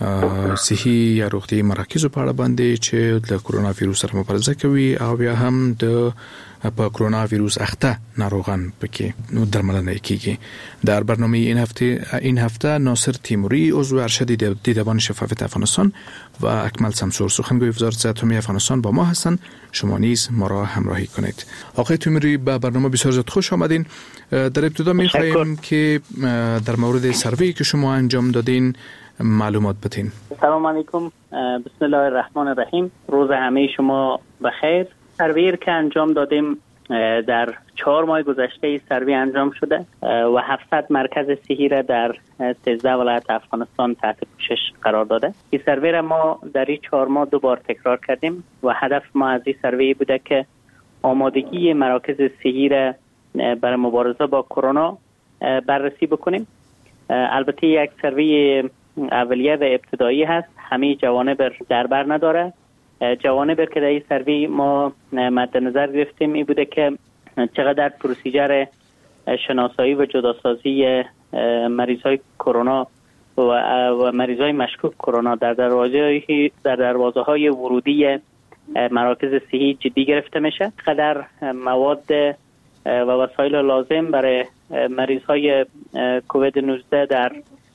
صحي یا روغتي مراکزو په اړه باندې چې د کرونا وایروس سره مبارزه کوي او بیا هم د په کرونا وایروس اخته ناروغان پکې نو درملنه کیږي. در برنامه این هفته این هفته ناصر تیموری عضو ارشد دیدبان شفافیت افغانستان و اکمل سمسور سخنگوی وزارت صحت عمومی افغانستان با ما هستند. شما نیز ما را همراهی کنید. آقای تیموری به برنامه بسیار زیاد خوش آمدین. در ابتدا می‌خوایم که در مورد سروی که شما انجام دادین معلومات بدین. سلام علیکم. بسم الله الرحمن الرحیم. روز همه شما بخیر. سروی که انجام دادیم در چهار ماه گذشته سروی انجام شده و هفتصد مرکز صحی را در سیزده ولایت افغانستان تحت پوشش قرار داده. این سروی را ما در این چهار ماه دو بار تکرار کردیم و هدف ما از این سروی بوده که آمادگی مراکز صحی را برای مبارزه با کرونا بررسی بکنیم. البته یک سروی اولیه و ابتدایی هست، همه جوانب در بر نداره. جوانب که در این سروی ما مد نظر گرفتیم این بوده که چقدر پروسیجر شناسایی و جداسازی مریض های کرونا و مریض های مشکوک کرونا در دروازه در دروازه های ورودی مراکز صحی جدی گرفته میشه، چقدر مواد و وسایل لازم برای مریض های کووید نوزده در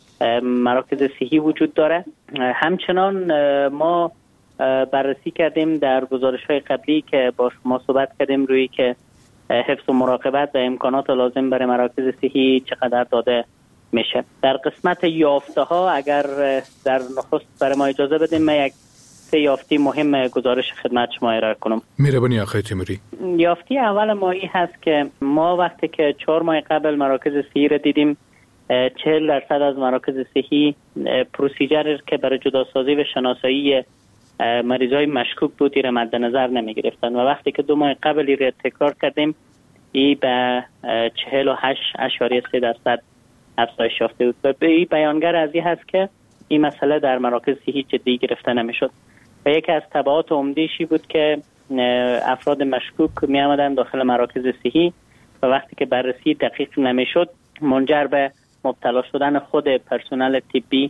مراکز صحی وجود داره. همچنان ما بررسی کردیم در گزارش های قبلی که با شما صحبت کردیم روی که حفظ و مراقبت و امکانات لازم برای مراکز صحی چقدر داده میشه. در قسمت یافته ها اگر در نخست برای ما اجازه بدیم من یک سه یافته مهم گزارش خدمت شما ارائه کنم. مهربانی آقای تیموری. یافته اول ما این هست که ما وقتی که چهار ماه قبل مراکز صحی را دیدیم چهل درصد از مراکز صحی پروسیجر که برای جداسازی و شناسایی مریضای مشکوک بود را مد نظر نمی گرفتن و وقتی که دو ماه قبل را تکرار کردیم ای به چهل و هشت اشاریه سه درصد افزایش یافته بود و این بیانگر از این هست که این مسئله در مراکز صحی جدی گرفته نمی شد و یکی از تبعات عمده‌شی بود که افراد مشکوک می آمدن داخل مراکز صحی و وقتی که بررسی دقیق نمی شد منجر به مبتلا شدن خود پرسنل طبی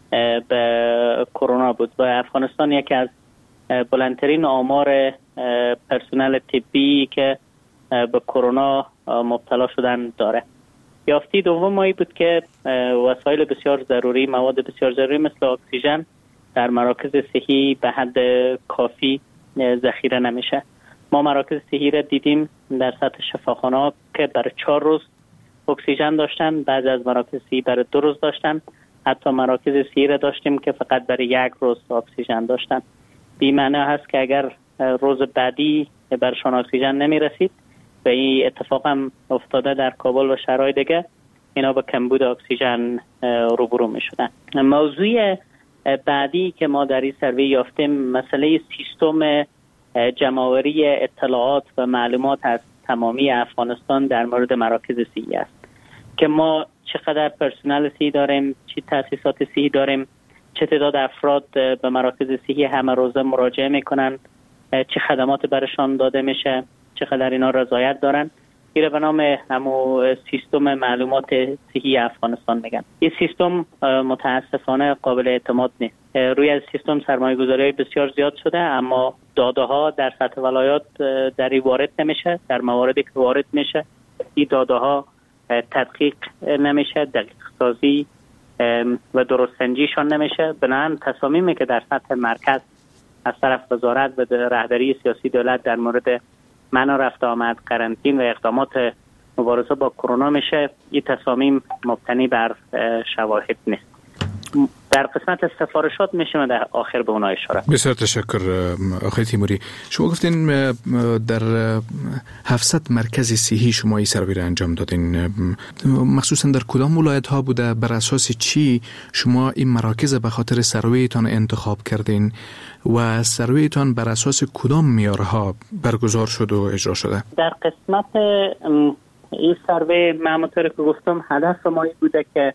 به کرونا بود و افغانستان یکی از بلندترین آمار پرسنل طبی که به کرونا مبتلا شدن داره. یافته دوم مایی بود که وسایل بسیار ضروری، مواد بسیار ضروری مثل اکسیژن در مراکز صحی به حد کافی ذخیره نمیشه. ما مراکز صحی را دیدیم در سطح شفاخانه‌ها که برای چهار روز اکسیژن داشتن، بعضی از مراکز صحی برای دو روز داشتن، حتی مراکز صحی را داشتیم که فقط برای یک روز اکسیژن داشتن. بی معنی هست که اگر روز بعدی برشان اکسیژن نمی رسید و این اتفاق هم افتاده در کابل و شهرهای دیگه، اینا به کمبود اکسیژن روبرو می شدن. موضوع بعدی که ما در این سروی یافتیم مسئله سیستم جمع‌آوری اطلاعات و معلومات از تمامی افغانستان در مورد مراکز صحی است که ما چقدر پرسنل صحی داریم، چه تأسیسات صحی داریم، چه تعداد افراد به مراکز صحی همه روزه مراجعه میکنن، چه خدمات برشان داده میشه، چقدر اینا رضایت دارن. این به نام همو سیستم معلومات صحی افغانستان میگن. این سیستم متاسفانه قابل اعتماد نیست. روی از سیستم سرمایه گذاری بسیار زیاد شده اما داده ها در سطح ولایات در این وارد نمیشه. در مواردی که وارد میشه این داده ها تدقیق نمیشه، دقیق سازی و درست سنجیشان نمیشه. بنابراین تصامیمی که در سطح مرکز از طرف وزارت و رهبری سیاسی دولت در مورد منع رفت آمد، قرنطین و اقدامات مبارزه با کرونا میشه، این تصامیم مبتنی بر شواهد نیست. در قسمت سفارشات میشه در آخر به اونها اشاره. بسیار تشکر آقای تیموری. شما گفتین در هفتصد مرکز صحی شما این سروی را انجام دادین، مخصوصا در کدام ولایت ها بوده؟ بر اساس چی شما این مراکز به خاطر سرویتان انتخاب کردین و سرویتان بر اساس کدام معیارها برگزار شد و اجرا شده؟ در قسمت این سروی همونطور که گفتم هدف ما بوده که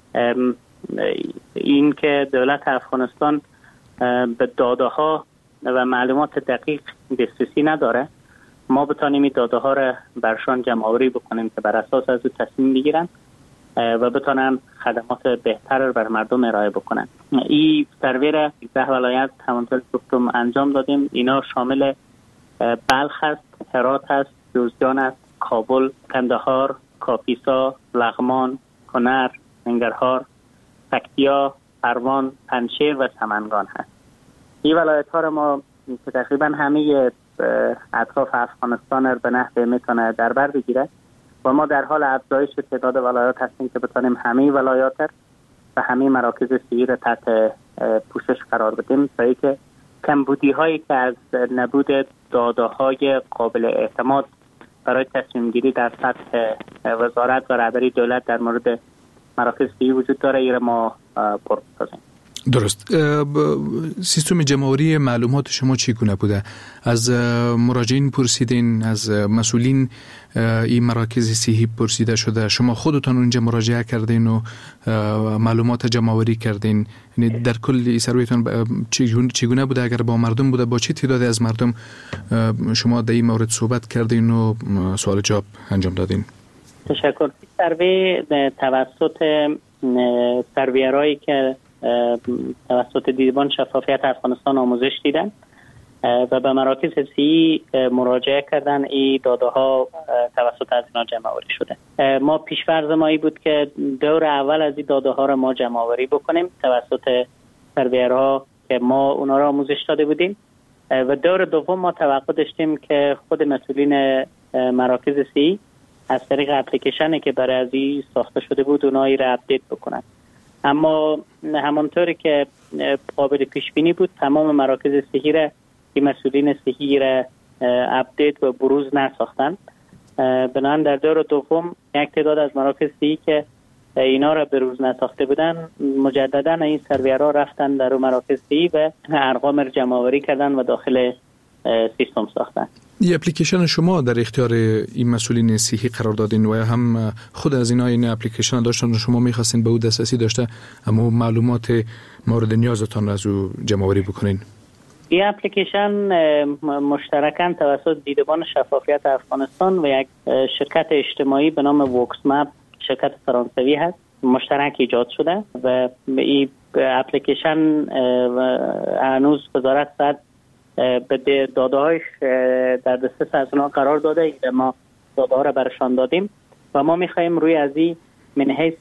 این که دولت افغانستان به داده ها و معلومات دقیق دسترسی نداره، ما بتانیم این داده ها را برشان جمع آوری بکنیم که بر اساس از او تصمیم بگیرن و بتانن خدمات بهتر بر مردم ارائه بکنن. این سروی را ده ولایت همونطور که گفتم انجام دادیم. اینا شامل بلخ است، هرات است، جوزجان است، کابل، کندهار، کاپیسا، لغمان، کنر، ننگرهار، پکتیا، پروان، پنجشیر و سمنگان هست. این ولایت ها را ما که تقریبا همه اطراف افغانستان را به نحوی میتونه در بر بگیره و ما در حال افزایش تعداد ولایات هستیم که بتونیم همه ولایات و همه مراکز صحی را تحت پوشش قرار بدیم تا اینکه کمبودی هایی که از نبود داده های قابل اعتماد برای تصمیم گیری در سطح وزارت و رهبری دولت در مورد مراکز صحی وجود داره، این ما پر بسازیم. درست. سیستم جمع‌آوری معلومات شما چگونه بوده؟ از مراجعین پرسیدین، از مسئولین این مراکز صحی پرسیده شده، شما خودتان اونجا مراجعه کردین و معلومات جمع‌آوری کردین؟ یعنی در کل سرویتون چگونه بوده؟ اگر با مردم بوده با چه تعدادی از مردم شما در این مورد صحبت کردین و سوال جواب انجام دادین؟ تشکر. سروی توسط سرویرایی که توسط دیدبان شفافیت افغانستان آموزش دیدن و به مراکز صحی مراجعه کردن، این داده ها توسط از اینا جمع آوری شده. ما پیش‌فرض ما ای بود که دور اول از این داده ها را ما جمع آوری بکنیم توسط سرویرها که ما اونا را آموزش داده بودیم و دور دوم ما توقع داشتیم که خود مسئولین مراکز صحی از طریق اپلیکیشنی که برای از این ساخته شده بود اونایی را اپدیت بکنن. اما همانطوری که قابل پیش بینی بود تمام مراکز صحی را که مسئولین صحی را اپدیت و بروز نساختن. بنابراین در دور دوم یک تعداد از مراکز صحی که اینا را بروز نساخته بودن مجددا این سرویرها رفتن در مراکز صحی و ارقام را جمع آوری کردن و داخل سیستم ساختن. این اپلیکیشن شما در اختیار این مسئولین صحی قرار دادین و هم خود از اینا این اپلیکیشن داشتن و شما می‌خواستین به او دسترسی داشته اما معلومات مورد نیازتان را از او جمع آوری بکنین؟ این اپلیکیشن مشترکاً توسط دیدبان شفافیت افغانستان و یک شرکت اجتماعی به نام وکس مپ، شرکت فرانسوی هست، مشترک ایجاد شده و این اپلیکیشن هنوز وزارت صحت به داده هایش در دسترس از اونها قرار داده. ما داده ها را برشان دادیم و ما میخواییم روی از این من حیث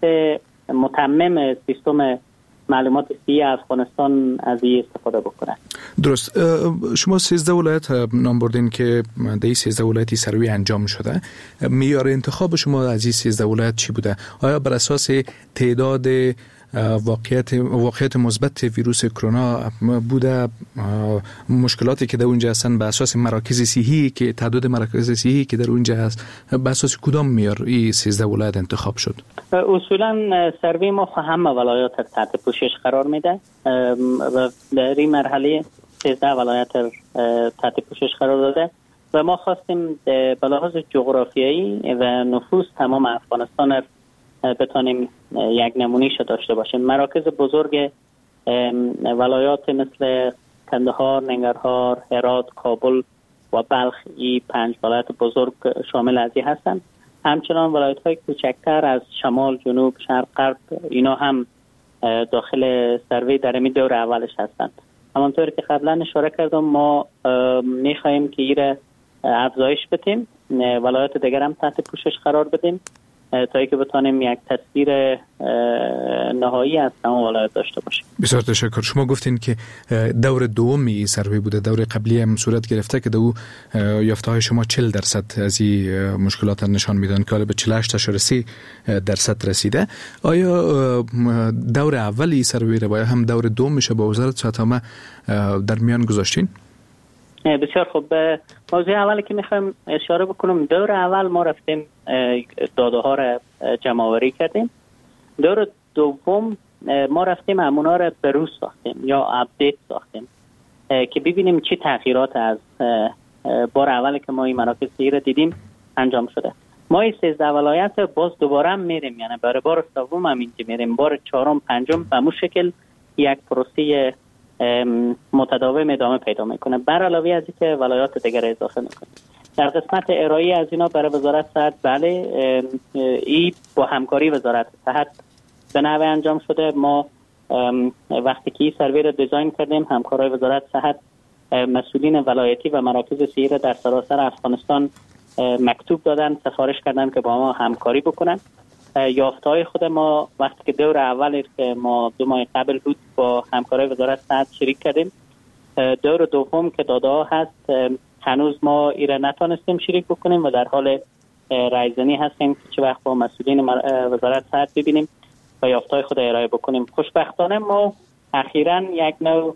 متمم سیستم معلومات صحی افغانستان از این استفاده بکنن. درست. شما سیزده ولایت نام بردین که در این سیزده ولایتی سروی انجام شده. معیار انتخاب شما از این سیزده ولایت چی بوده؟ آیا بر اساس تعداد واقعیت واقعیت مثبت ویروس کرونا بوده؟ مشکلاتی که در اونجا هستن به اساس مراکز صحی که تعداد مراکز صحی که در اونجا هست به اساس کدام معیار این سیزده ولایت انتخاب شد؟ اصولا سروی ما همه ولایات تحت پوشش قرار میده و در این مرحله سیزده ولایت تحت پوشش قرار داده و ما خواستیم به لحاظ جغرافیایی و نفوس تمام افغانستان بتانیم یک نمونیش داشته باشیم. مراکز بزرگ ولایات مثل کندهار، ننگرهار، هرات، کابل و بلخ، این پنج ولایت بزرگ شامل از این هستند. همچنان ولایت های کوچکتر از شمال، جنوب، شرق، غرب اینا هم داخل سروی در این دور اولش هستند. همانطور که قبلا اشاره کردم ما میخواییم که این افزایش بدیم، ولایت دیگر هم تحت پوشش قرار بدیم تا اینکه بتونیم یک تصویر نهایی از تمام ولایت داشته باشیم. بسیار تشکر. شما گفتین که دور دومی سروی بوده، دور قبلی هم صورت گرفته که دو یافته های شما چهل درصد از این مشکلات نشان میدن که حالا به چهل و هشت ممیز سه درصد رسیده. آیا دور اولی سروی رو باید هم دور دوم میشه با وزارت صحت عامه در میان گذاشتین؟ بسیار خوب. به موضوع اولی که میخوایم اشاره بکنم، دور اول ما رفتیم داده ها را جمع آوری کردیم. دور دوم ما رفتیم همونا را بروز ساختیم یا اپدیت ساختیم که ببینیم چی تغییرات از بار اولی که ما این مراکز صحی را دیدیم انجام شده. ما این سیزده ولایت باز دوباره هم میریم، یعنی برای بار سوم هم اینجا میریم، بار چهارم پنجم به همون شکل یک پروسه متداوم ادامه پیدا میکنه، بر علاوه از اینکه ولایات دیگر اضافه میکنه. در قسمت ارائه از اینا برای وزارت صحت، بله ای با همکاری وزارت صحت به نحوی انجام شده. ما وقتی که این سروی رو دیزاین کردیم، همکارای وزارت صحت مسئولین ولایتی و مراکز صحی را در سراسر افغانستان مکتوب دادن، سفارش کردن که با ما همکاری بکنن. یافته‌های خود ما وقتی که دور اول که ما دو ماه قبل بود با همکارای وزارت صحت شریک کردیم، دور دوم که داده ها هست هنوز ما ایره نتونستیم شریک بکنیم و در حال رایزنی هستیم که چه وقت با مسئولین وزارت صحت ببینیم و یافته‌های خود ارائه بکنیم. خوشبختانه ما اخیراً یک نوع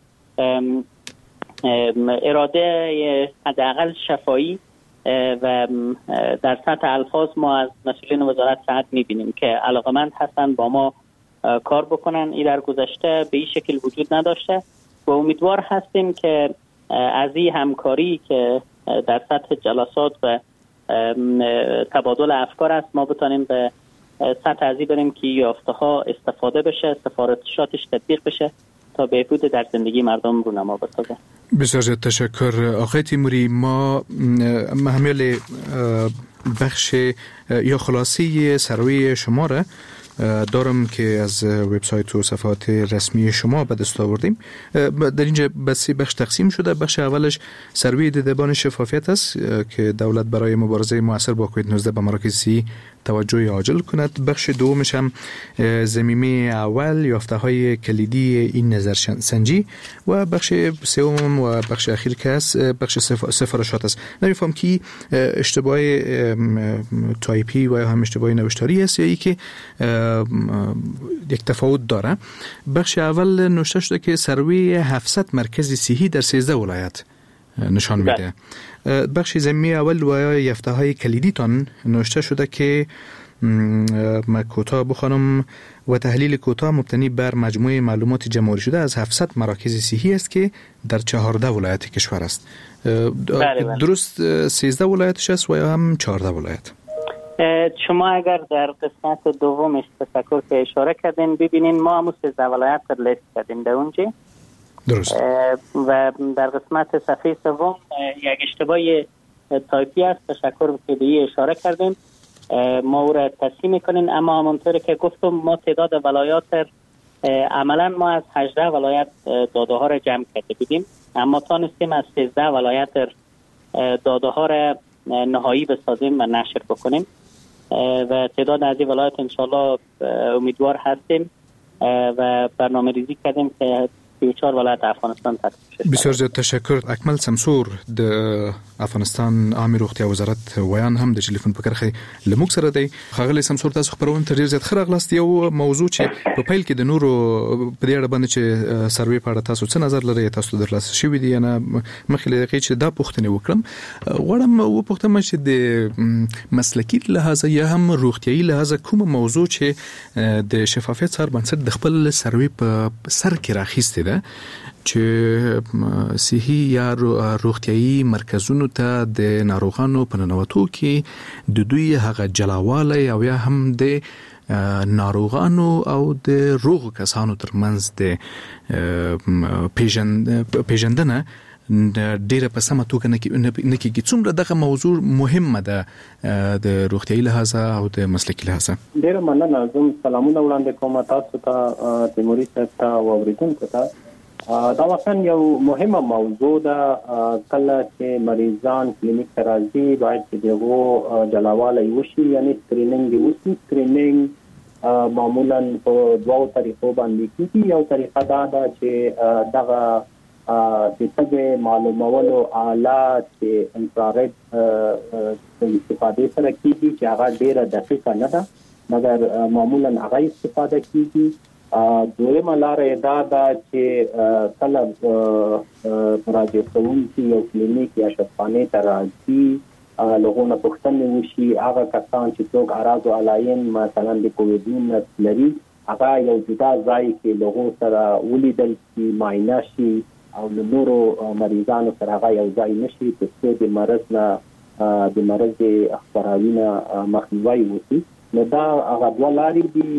اراده حداقل شفایی و در سطح الفاظ ما از مسئولین وزارت صحت می‌بینیم که علاقمند هستن با ما کار بکنن. این در گذشته به این شکل وجود نداشته و امیدوار هستیم که از این همکاری که در سطح جلسات و تبادل افکار است ما بتانیم به سطح ازی بریم که یافته‌ها استفاده بشه، سفارشاتش تطبیق بشه تا بهبود در زندگی مردم رونما بسازه. بسیار زیاد تشکر آقای تیموری. ما محمل بخش یا خلاصه سروی شما را دارم که از وبسایت و صفحات رسمی شما به دست آوردیم. در اینجا به سه بخش تقسیم شده. بخش اولش سروی دیدبان شفافیت است که دولت برای مبارزه موثر با کووید نوزده به مراکز صحی توجه عاجل کند. بخش دومش هم ضمیمه اول یافته های کلیدی این نظرسنجی و بخش سوم و بخش اخیر که است بخش سفارشات است. نمیفهم که اشتباه تایپی و یا هم اشتباه نوشتاری است یا ای که یک تفاوت داره. بخش اول نوشته شده که سروی هفتصد مرکز صحی در سیزده ولایت نشان میده. بخش ضمیمه اول و یافته های کلیدی تان نوشته شده که کوتاه بخوانم و تحلیل کوتاه مبتنی بر مجموعه معلومات جمع شده از هفتصد مراکز صحی است که در چهارده ولایت کشور است. درست سیزده ولایتش است و یا هم چهارده ولایت؟ شما اگر در قسمت دومش تفکر که اشاره کردین ببینین ما هم سیزده ولایت رو لیست کردیم در اونجا. درست. و در قسمت صفحه سوم یک اشتباه تایپی است، تشکر که به این اشاره کردیم، ما او را تصحیح میکنین. اما همونطور که گفتم ما تعداد ولایات عملا ما از هجده ولایت داده ها را جمع کرده بودیم، اما تانستیم از سیزده ولایت داده ها را نهایی بسازیم و نشر بکنیم و تعداد از این ولایت انشالله امیدوار هستیم و برنامه ریزی کردیم که سی و چهار ولایت افغانستان تصدیق شد. بسیار زیاد تشکر. اکمل سمسور د افغانستان عامه روغتیا وزارت ویان هم د ټلیفون په کرخه لموږ سره دی. ښاغلی سمسور تاسو خبرونه تر ډیر زیات ښه راغلاست. یو موضوع چې په پیل کې د نورو په دې اړه باندې چې سروې په اړه تاسو څه نظر لرئ تاسو درلاسه شوي دي نه مخکې له دقیقې چې دا پوښتنې وکړم غواړم وپوښتم چې د مسلکي لحاظه یا هم روغتیایي لحاظه کومه موضوع چې د شفافیت سره بنسټ د خپل سروې په سر کې راخیستې ده چې صحي یا روغتیایي مرکزونو ته د ناروغانو په ننوتو کې د دوی هغه جلاوالی او یا هم د ناروغانو او د روغ کسانو ترمنځ د پیژندنه ډیره په سمه توګه نه کېږي. څومره دغه موضوع مهمه ده د روغتیایي لحاظه او د مسلکي لحاظه؟ ډیره مننه. زه سلامونه وړاندې کوم تاسو ته، تیموري صاحب ته او اوریدونکو ته. دا واقعا یو مهمه موضوع ده. کله چې مریضان کلینیک ته راځي باید چې دغه جلاواله وشي، یعنی سکرینینګ وشي. سکرینینګ معمولا په دوه طریقو باندې کیږي. یو طریقه دا ده چې دغه د تګ معلومولو آلات چې انفراريد استفاده سره کیږي چې هغه ډیره دقیقه نه ده، مګر معمولا هغه استفاده کیږي. دویمه لار دا ده چې کله مراجعه کوونکي یو کلینیک یا شفاخانه ته راځي، لغونه پوښتنه وشي، هغه کسان چې څوک اعراض او علایم مثلا د کووډ ناینټین لري هغه یو جدا ځای کې لغو سره ولیدل شي، معاینه شي او له نورو مریضانو سره هغه یو ځای نشي چې د مرض نه د مرض خپراوینه مخنیوي وشي. نو دا هغه دوه لارې دي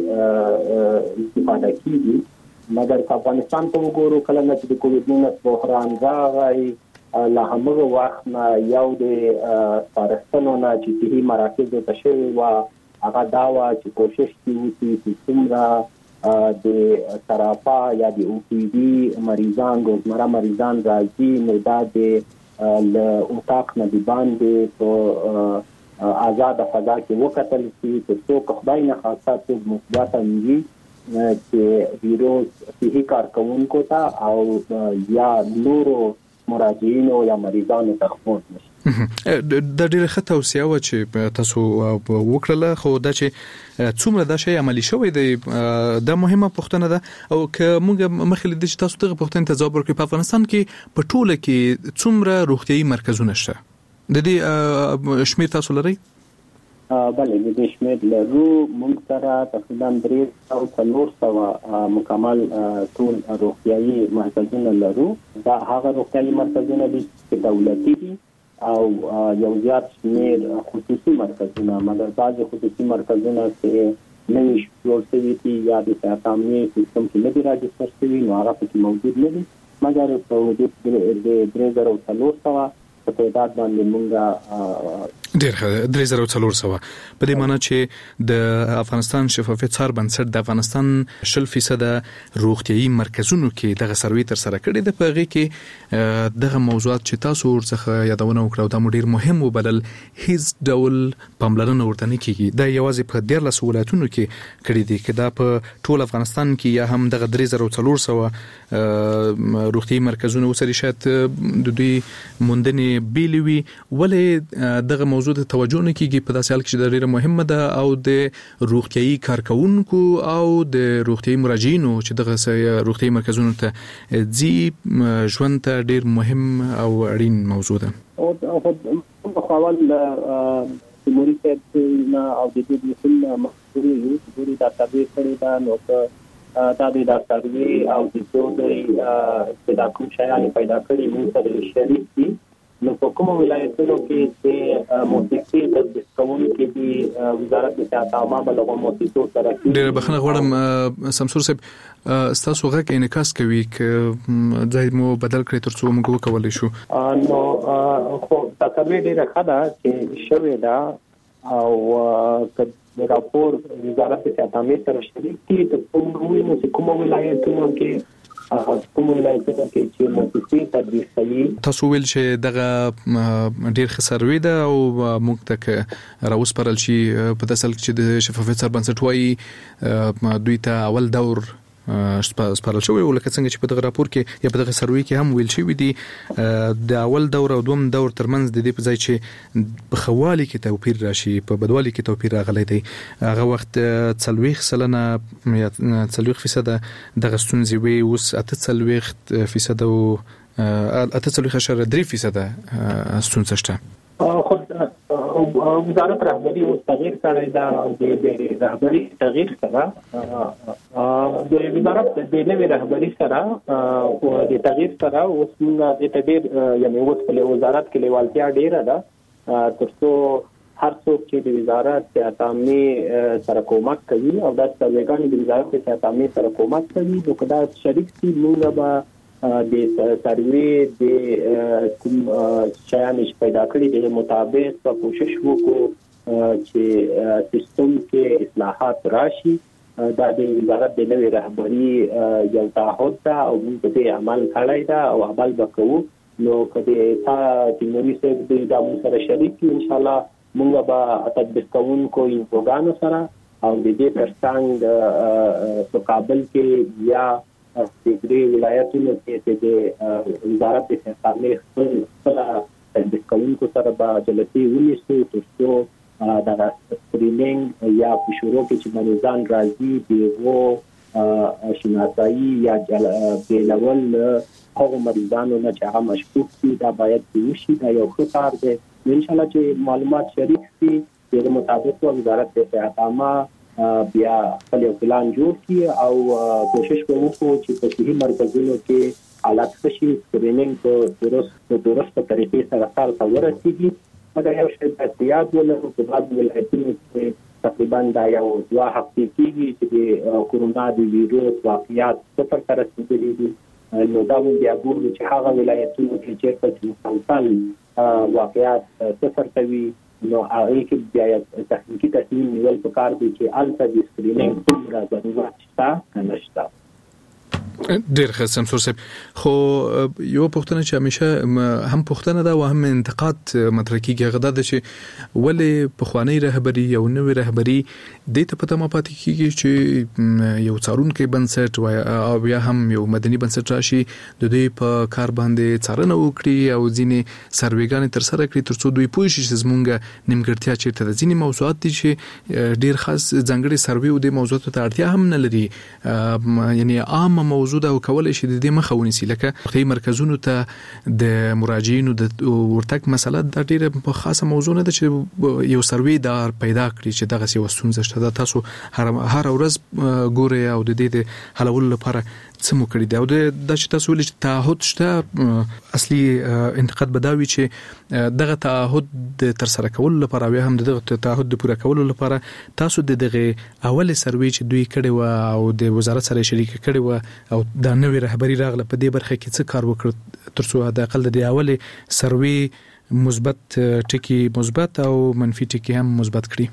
چې استفاده کیږي. مګر په افغانستان کې وګورو کله چې د کووډ ناینټین بحران راغی، له همغه وخت نه یو د سپارښتنو نه چې صحي مراکزو ته شوي وه هغه دا وه چې کوشش وکړي چې څومره د سرافا یا د او پی ډي مریضان روزمره مریضان راځي نو دا د اتاق نه د باندې په آزاد فضا کې وکتل شي چې څوک خدای نه خاصه څوک مثبت وي چې ویروس صحي کارکونکو ته او یا نورو مراجعینو یا مریضانو ته خپور نشي. د ډیره ښه توصیه و چې تاسو وکړله، خو دا چې څومره دا شی عملی شوی دی دا مهمه پوښتنه ده. او که موږ مخکې لیدل چې تاسو دغه پوښتنې ته ځواب ورکړئ، په افغانستان کې په ټوله کې څومره روغتیايي مرکزونه شته؟ د دې شمیر تاسو لرئ؟ بله، د دې شمیر لرو. موږ سره تقریبا درې او څلور سوه مکمل ټول روغتیايي مرکزونه لرو. دا هغه روغتیايي مرکزونه دي چې دولتي دي او یو زیات شمیر خصوصي مرکزونه، مګر بعضې خصوصي مرکزونه چې نوي جوړ شوي دي یا د صحت عامې سیستم کې نه دي راجستر شوي نو هغه پکې موجود نه دي. مګر په د درې زره او څلور سوه په تعداد باندې مونږ ډېر ښه درې زره او څلور سوه، په دې معنی چې د افغانستان شفافیت څار بنسټ د افغانستان شل فیصده روغتیايي مرکزونو کې دغه سروې تر سره کړې ده. په هغې کې دغه موضوعات چې تاسو ورڅخه یادونه وکړه او دا مو ډېر مهم وبلل هیڅ ډول پاملرنه ورته نه کېږي. دا یوازې په دیارلسو ولایتونو کې کړي دي. که دا په ټول افغانستان کې یا هم دغه درې زره او څلور سوه روغتیايي مرکزونه وسري شاید د دوی موندنې بیلې وي، ولې دغه موضوع د توجه نه کیږي په داسې حال کې چې دا ډیره مهمه ده او د روغتیايي کارکونکو او د روغتیايي مراجعینو چې دغه روغتیايي مرکزونو ته ځي ژوند ته ډیر مهم او اړین موضوع ده. او په خپل جمهوریت نه او د دې مسؤل مسؤلین د تابع کړي دا نو دا د ډاکټري او د څوډري چې دا کوم شایان پیدا کړي موږ سره شریک دي. نو په کومو ولایتونو کې چې موسیقي تدریس کوونکي دي وزارت د صحت عامه بلغه موسیقي سره ډېر بخښنه غواړم سمسور صاحب، ستاسو غږ انعکاس کوي که ځای مو بدل کړئ تر څو موږ وکولی شو. نو خو تقریبا ډېره ښه ده چې شوې ده او که راپور وزارت د صحت عامه سره شریک دي ته موږ وینو چې کومو ولایتونو کې کوم ولایتونو کې چې موسیقي تدریس کوي. تاسو ویل چې دغه ډېر ښه سروې ده او موږ ته راوسپارل شي په داسې حال کې چې د شفافیت څار بنسټ وایي دوی ته اول دور سپارل شوی او لکه څنګه چې په دغه راپور کې یا په دغه سروې کې هم ویل شوی دي د اول دور او دوم دور ترمنځ د دې په ځای چې په خوالي کې توپیر راشي په بدوالي کې توپیر راغلی دی. هغه وخت څلوېښت سلنه یا څلوېښت فیصده دغه ستونزې وي، اوس اته څلوېښت فیصده او اته څلوېښت اعشاریه درې فیصده ستونزه شته. خود وزارت رهبری اوس تغییر کړی دا د رهبری تغییر سره د وزارت د نوې رهبری سره او د تغییر سره اوس موږ د تغییر یعنی اوس په وزارت کې لیوالتیا ډیره ده ترڅو هر څوک چې د وزارت صحت عامه سره کومک کوي او د سروېګانو د وزارت صحت عامه سره کومک کوي نو کدا شریک سي موږ به د سروې د کوم شایان چې پیدا کړي د مطابق په کوشش وکړو چې سیستم کې اصلاحات راشي دا د وزارت د نوې رهبری یو تعهد ده او موږ په دې عمل کړی ده او عمل وکړو. نو کله چې تیموري صاحب د موږ سره شریک ان شاء الله موږ به تطبیق کوونکو انفوګانو سره او د دې ترڅنګ په کابل کې یا د دې ولایتونو کې د وزارت د خارجه خپل تطبیق کوونکو سره به جلسې ونیسو ترڅو دا سکرینینګ یا په شروع کې چې مریضان راځي دیغو شناسایی یا بیلول هغه مریضانو نه چې هغه مشکوک دي دا باید وشي. دا یو ښه کار دی. ان شاء الله چې معلومات شریک شي د مطابق وزارت د صحت عامه بیا خپل پلان جوړ کړي او کوشش کوو چې په صحي مرکزونو کې حالات شي سکرینینګ په درست درست طریقې سره سره ورسیږي. مګر یو شی د یاد ولرو چې بعد ولایتونو کې تقریبا دا یو دوه هفتې کېږي چې د کورونا د ویروس واقعیات صفر ته رسیدلي دي. نو دا موږ بیا ګورو چې هغه ولایتونو کې چېرته چې مسلسل واقعیات صفر ته وي نو هغه کې بیا تخنیکي تصمیم نیول پکار دی چې هلته د سکرینینګ څومره ضرورت شته که نشته. ډیر ښه سمسور صاحب. خو یو پوښتنه چې همیشه هم پوښتنه ده او هم انتقاد مطرح کیږي هغه ده چې ولې پخوانی رهبری او نوې رهبری د ته پته ما پاتې کیږي چې یو څارونکي بنسټ او بیا هم یو مدني بنسټ راشي د دوی په کار باندې څارنه وکړي او ځینې سروېګانې تر سره کړي ترڅو دوی پوه شي چې زمونږ نیمګړتیا چیرته ده. ځینې موضوعات دي چې ډیر خاص ځانګړي سروې او د موضوعاتو ته اړتیا هم نه لري یعنی عام موضوع ده او کولای شي د دې مخه ونیسي لکه خپل مرکزونو ته د مراجعینو د ورتګ مسله د ډیره خاصه موضوع نه ده چې یو سروې دار پیدا کړي چې دغه سی وسونځ شته. تاسو هر هر ورځ ګوري او د دې د حلولو لپاره څه مو کړی دی او د چې تاسو ولې چې تعهد شته اصلي انتقاد بداوي چې دغه تعهد د تر سره کولو لپاره بیا هم دغه تعهد د پوره کولو لپاره تاسو د دغه اول سروې چې دوی کړی و او د وزارت سره شریک کړی و او د نوې رهبری راغله په دې برخه کې څه کار وکړ ترڅو د اقل د اول سروې مثبت ټکی مثبت او منفي ټکی هم مثبت کړي.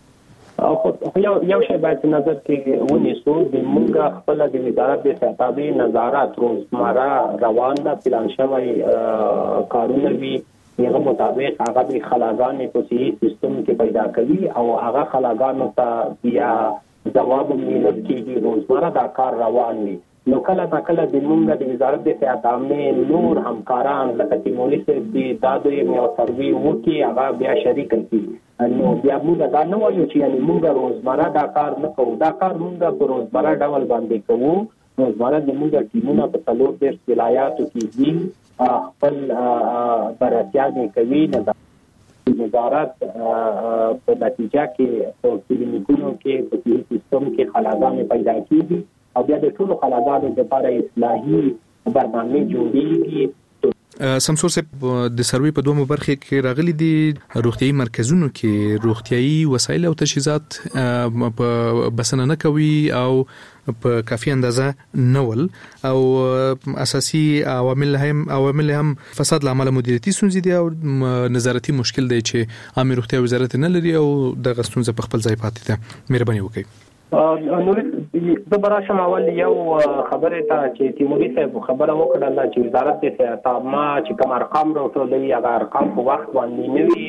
او یو یو شی باید نظر کې ونیسو د موږ خپل د وزارت د صحت نظارت روزمره روان ده پلان شوی کارونه وی هغه مطابق هغه د خلاګانې په صحیح سیستم کې پیدا کوي او هغه خلاګانو ته بیا جواب میلل کېږي روزمره دا کار روان وي. نو کله تا کله د موږ د وزارت د صحت عامه نور همکاران لکه تیموري صاحب دي دا دوی یو سروې وکړي هغه بیا شریک کړي نو بیا موږ دا نه وایو چې یعنی موږ روزمره دا کار نه کوو. دا کار موږ په روزمره ډول باندې کوو. روزمره د موږ ټیمونه په څلور دېرش ولایاتو کې دي خپل بررسیانې کوي. نه وزارت په نتیجه کې په کلینیکونو کې په صحي سیستم کې خلاګانې پیدا کېږي او بیا د ټولو خلاګانو لپاره اصلاحي برنامه جوړیږي. سمسور صاحب د سروې په دوه برخه کې راغلي دي روغتيایي مرکزونو کې روغتيایي وسایل او تجهیزات په بسنه نه کوي او په کافي اندازه نول او اساسي عوامل هم عوامل هم فساد لامل مدیریتي ستونزې دي او نظارتي مشکل دی چې عامه روغتیا وزارت نه لري او د غستونزه په خپل ځای پاتې ده. مهرباني وکړئ. نور د براشم اول یو خبره ته چې تیموري صاحب خبره وکړه چې وزارت د صحت عامه چې کوم ارقام راټولوي هغه ارقام په وخت باندې نوي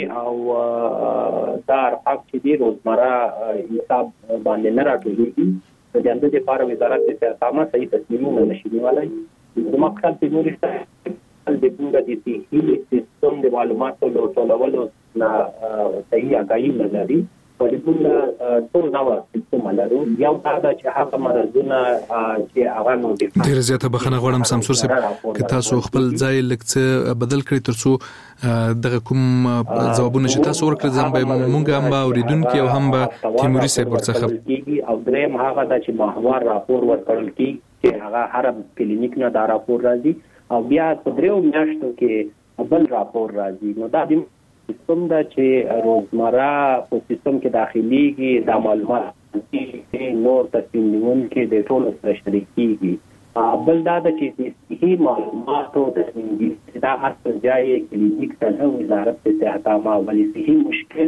او دا ارقام چې دی روزمره حساب باندې نه راټولېږي. د دې لپاره وزارت د صحت عامه صحیح تصمیمونه نشي نیولای. د مقصد تیموري صاحب د موږ د صحي سیستم د معلوماتو راټولولو نه صحیح اګایي نه لري. په دې ټول ټول نو سیستم لرو یو دا چې هغه مرزونه چې هغه نو دي ډیر زیاته بخنه غواړم سمسور صاحب که تاسو خپل ځای لکه بدل کړئ ترڅو دغه کوم ځوابونه چې تاسو ورکړل زم به مونږ هم اوریدونکو او هم به تیموري صاحب ورڅخه او دریم هغه د چې محور راپور ورکړل کی چې هغه هر کلینیک نه دا راپور راځي او بیا په دریو میاشتو کې بل راپور راځي. نو دا د سیستم دا چې روزمره په سیستم کې داخليږي د معلومات چې نور تصمیم نیونکي د ټولو سره شریک کیږي. بل دا چې صحیح معلومات او تصمیم دا اصل ځای کلینیک ته وزارت صحت عامه ولې صحیح مشکل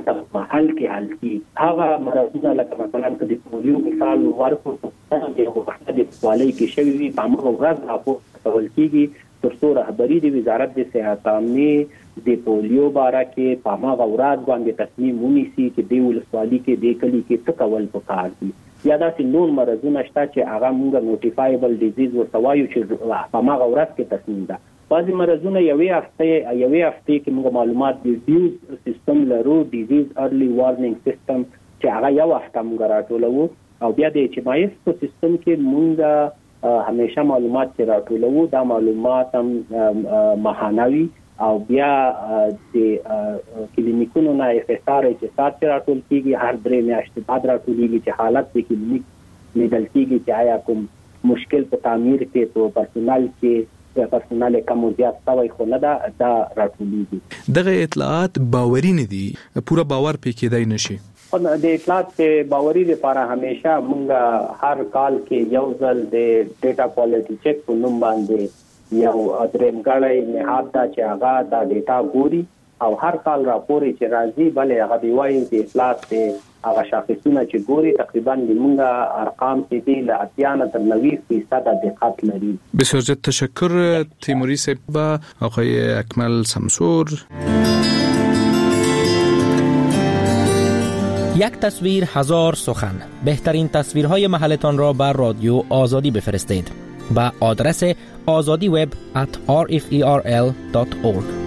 هلته محل کې حل کی. هغه مرضونه لکه مثلا د پولیو مثال ورکو چې هغه وخت د پولیو کې شوی وي په هغه ورځ راپور کول کیږي ترڅو رهبری د وزارت د صحت عامه د پولیو باره کې په هغه ورځ باندې تصمیم ونیسي چې د ولسوالۍ کې د کلی کې څه کول پکار دي. یا داسې نور مرضونه شته چې هغه موږ نوټیفایبل ډیزیز ورته وایو چې په هغه ورځ کې تصمیم ده. بعضې مرضونه یوې هفتې یوې هفتې کې موږ معلومات د ډیوز سیستم لرو، ډیزیز ارلی وارنینګ سیستم چې هغه یو هفته موږ راټولوو، او بیا د ایچ ایم آی ایس په سیستم کې موږ همیشه معلومات چې راټولوو دا معلومات هم ماهانه وي، او بیا د کلینیکونو نه اف اس آر چې سات چې راټول کیږي هر درې میاشتې بعد راټولیږي چې حالت د کلینیک لیدل کیږي چې آیا کوم مشکل په تعمیر کې په پرسونل کې یا پرسونل کم او زیات شوی خو نه ده دا راټولیږي. دغه اطلاعات باوري نه دي، پوره باور پې کېدای نشي. د اطلاعات باوري لپاره همیشه موږ هر کال کې یو ځل د ډیټا کوالټي چیک په نوم باندې یو درېمګړی نهاد دا چې هغه دا ډیټا ګوري او هر کال راپور چې راځي بلې هغه دی وایي د اطلاعات هغه شاخصونه چې ګوري تقریبا د موږ ارقام چې دي له اتیا نه تر نوي فیصد دقت لري. بسیار زیاد تشکر تیموری صاحب و آقای اکمل سمسور. یک تصویر هزار سخن. بهترین تصویرهای محلتان را بر رادیو آزادی بفرستید. با آدرس آزادی وب ات آر اف ای آر ال دات اورگ.